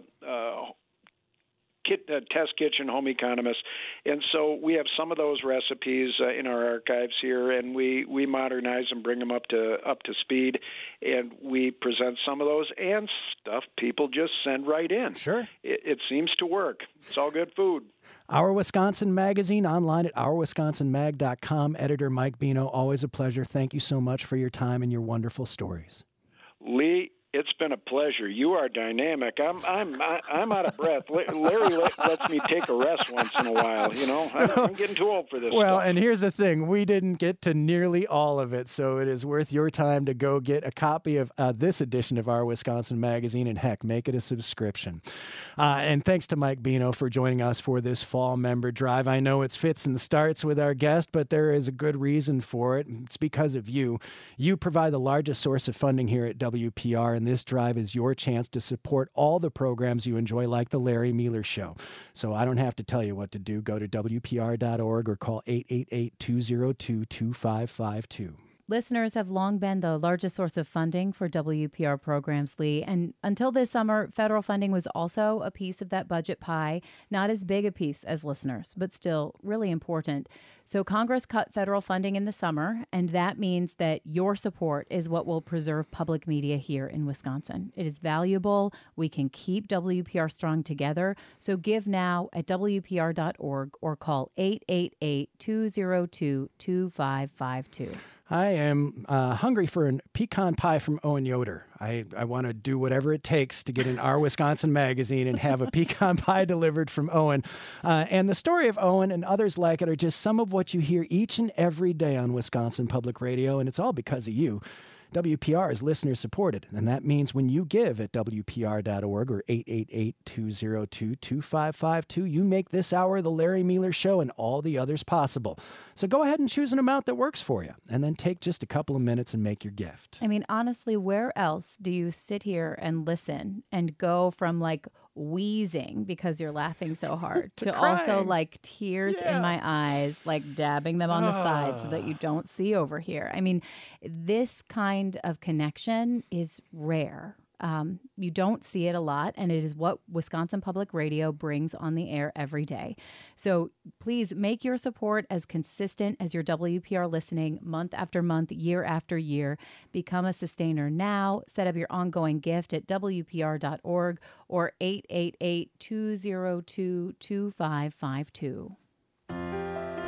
test kitchen home economist. And so we have some of those recipes in our archives here, and we modernize and bring them up to speed, and we present some of those and stuff people just send right in. Sure. It seems to work. It's all good food. Our Wisconsin Magazine, online at ourwisconsinmag.com. Editor Mike Bino, always a pleasure. Thank you so much for your time and your wonderful stories. Lee, it's been a pleasure. You are dynamic. I'm out of breath. Larry lets me take a rest once in a while. I'm getting too old for this. Well, stuff. And here's the thing: we didn't get to nearly all of it, so it is worth your time to go get a copy of this edition of Our Wisconsin Magazine, and heck, make it a subscription. And thanks to Mike Bino for joining us for this fall member drive. I know it's fits and starts with our guest, but there is a good reason for it. It's because of you. You provide the largest source of funding here at WPR. And this drive is your chance to support all the programs you enjoy, like The Larry Miller Show. So I don't have to tell you what to do. Go to WPR.org or call 888-202-2552. Listeners have long been the largest source of funding for WPR programs, Lee. And until this summer, federal funding was also a piece of that budget pie. Not as big a piece as listeners, but still really important. So Congress cut federal funding in the summer, and that means that your support is what will preserve public media here in Wisconsin. It is valuable. We can keep WPR strong together. So give now at WPR.org or call 888-202-2552. I am hungry for a pecan pie from Owen Yoder. I want to do whatever it takes to get in Our Wisconsin Magazine and have a pecan pie delivered from Owen. And the story of Owen and others like it are just some of what you hear each and every day on Wisconsin Public Radio, and it's all because of you. WPR is listener supported, and that means when you give at WPR.org or 888-202-2552, you make this hour the Larry Miller Show and all the others possible. So go ahead and choose an amount that works for you, and then take just a couple of minutes and make your gift. I mean, honestly, where else do you sit here and listen and go from wheezing because you're laughing so hard to also tears in my eyes, dabbing them on the side so that you don't see over here? I mean, this kind of connection is rare. You don't see it a lot, and it is what Wisconsin Public Radio brings on the air every day. So please make your support as consistent as your WPR listening month after month, year after year. Become a sustainer now. Set up your ongoing gift at WPR.org or 888-202-2552.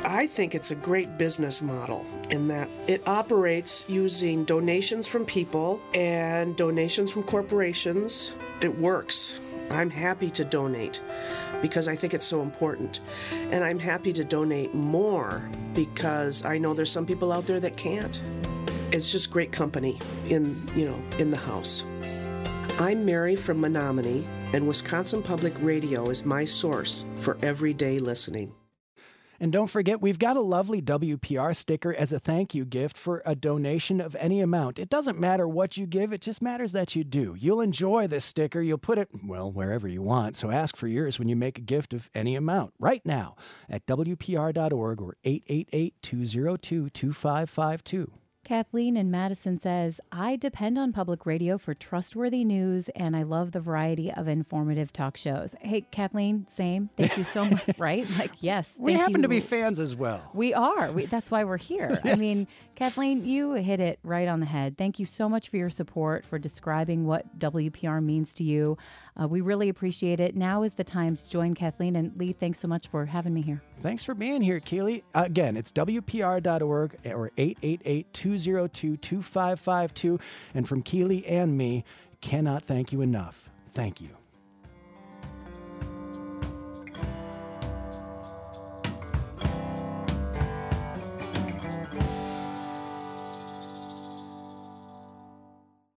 I think it's a great business model in that it operates using donations from people and donations from corporations. It works. I'm happy to donate because I think it's so important. And I'm happy to donate more because I know there's some people out there that can't. It's just great company in the house. I'm Mary from Menominee, and Wisconsin Public Radio is my source for everyday listening. And don't forget, we've got a lovely WPR sticker as a thank you gift for a donation of any amount. It doesn't matter what you give, it just matters that you do. You'll enjoy this sticker. You'll put it, well, wherever you want. So ask for yours when you make a gift of any amount right now at WPR.org or 888-202-2552. Kathleen in Madison says, I depend on public radio for trustworthy news, and I love the variety of informative talk shows. Hey, Kathleen, same. Thank you so much. Right? Like, yes. We happen to be fans as well. We are. That's why we're here. Yes. I mean, Kathleen, you hit it right on the head. Thank you so much for your support, for describing what WPR means to you. We really appreciate it. Now is the time to join Kathleen. And Lee, thanks so much for having me here. Thanks for being here, Keely. Again, it's WPR.org or 888-202-2552. And from Keely and me, cannot thank you enough. Thank you.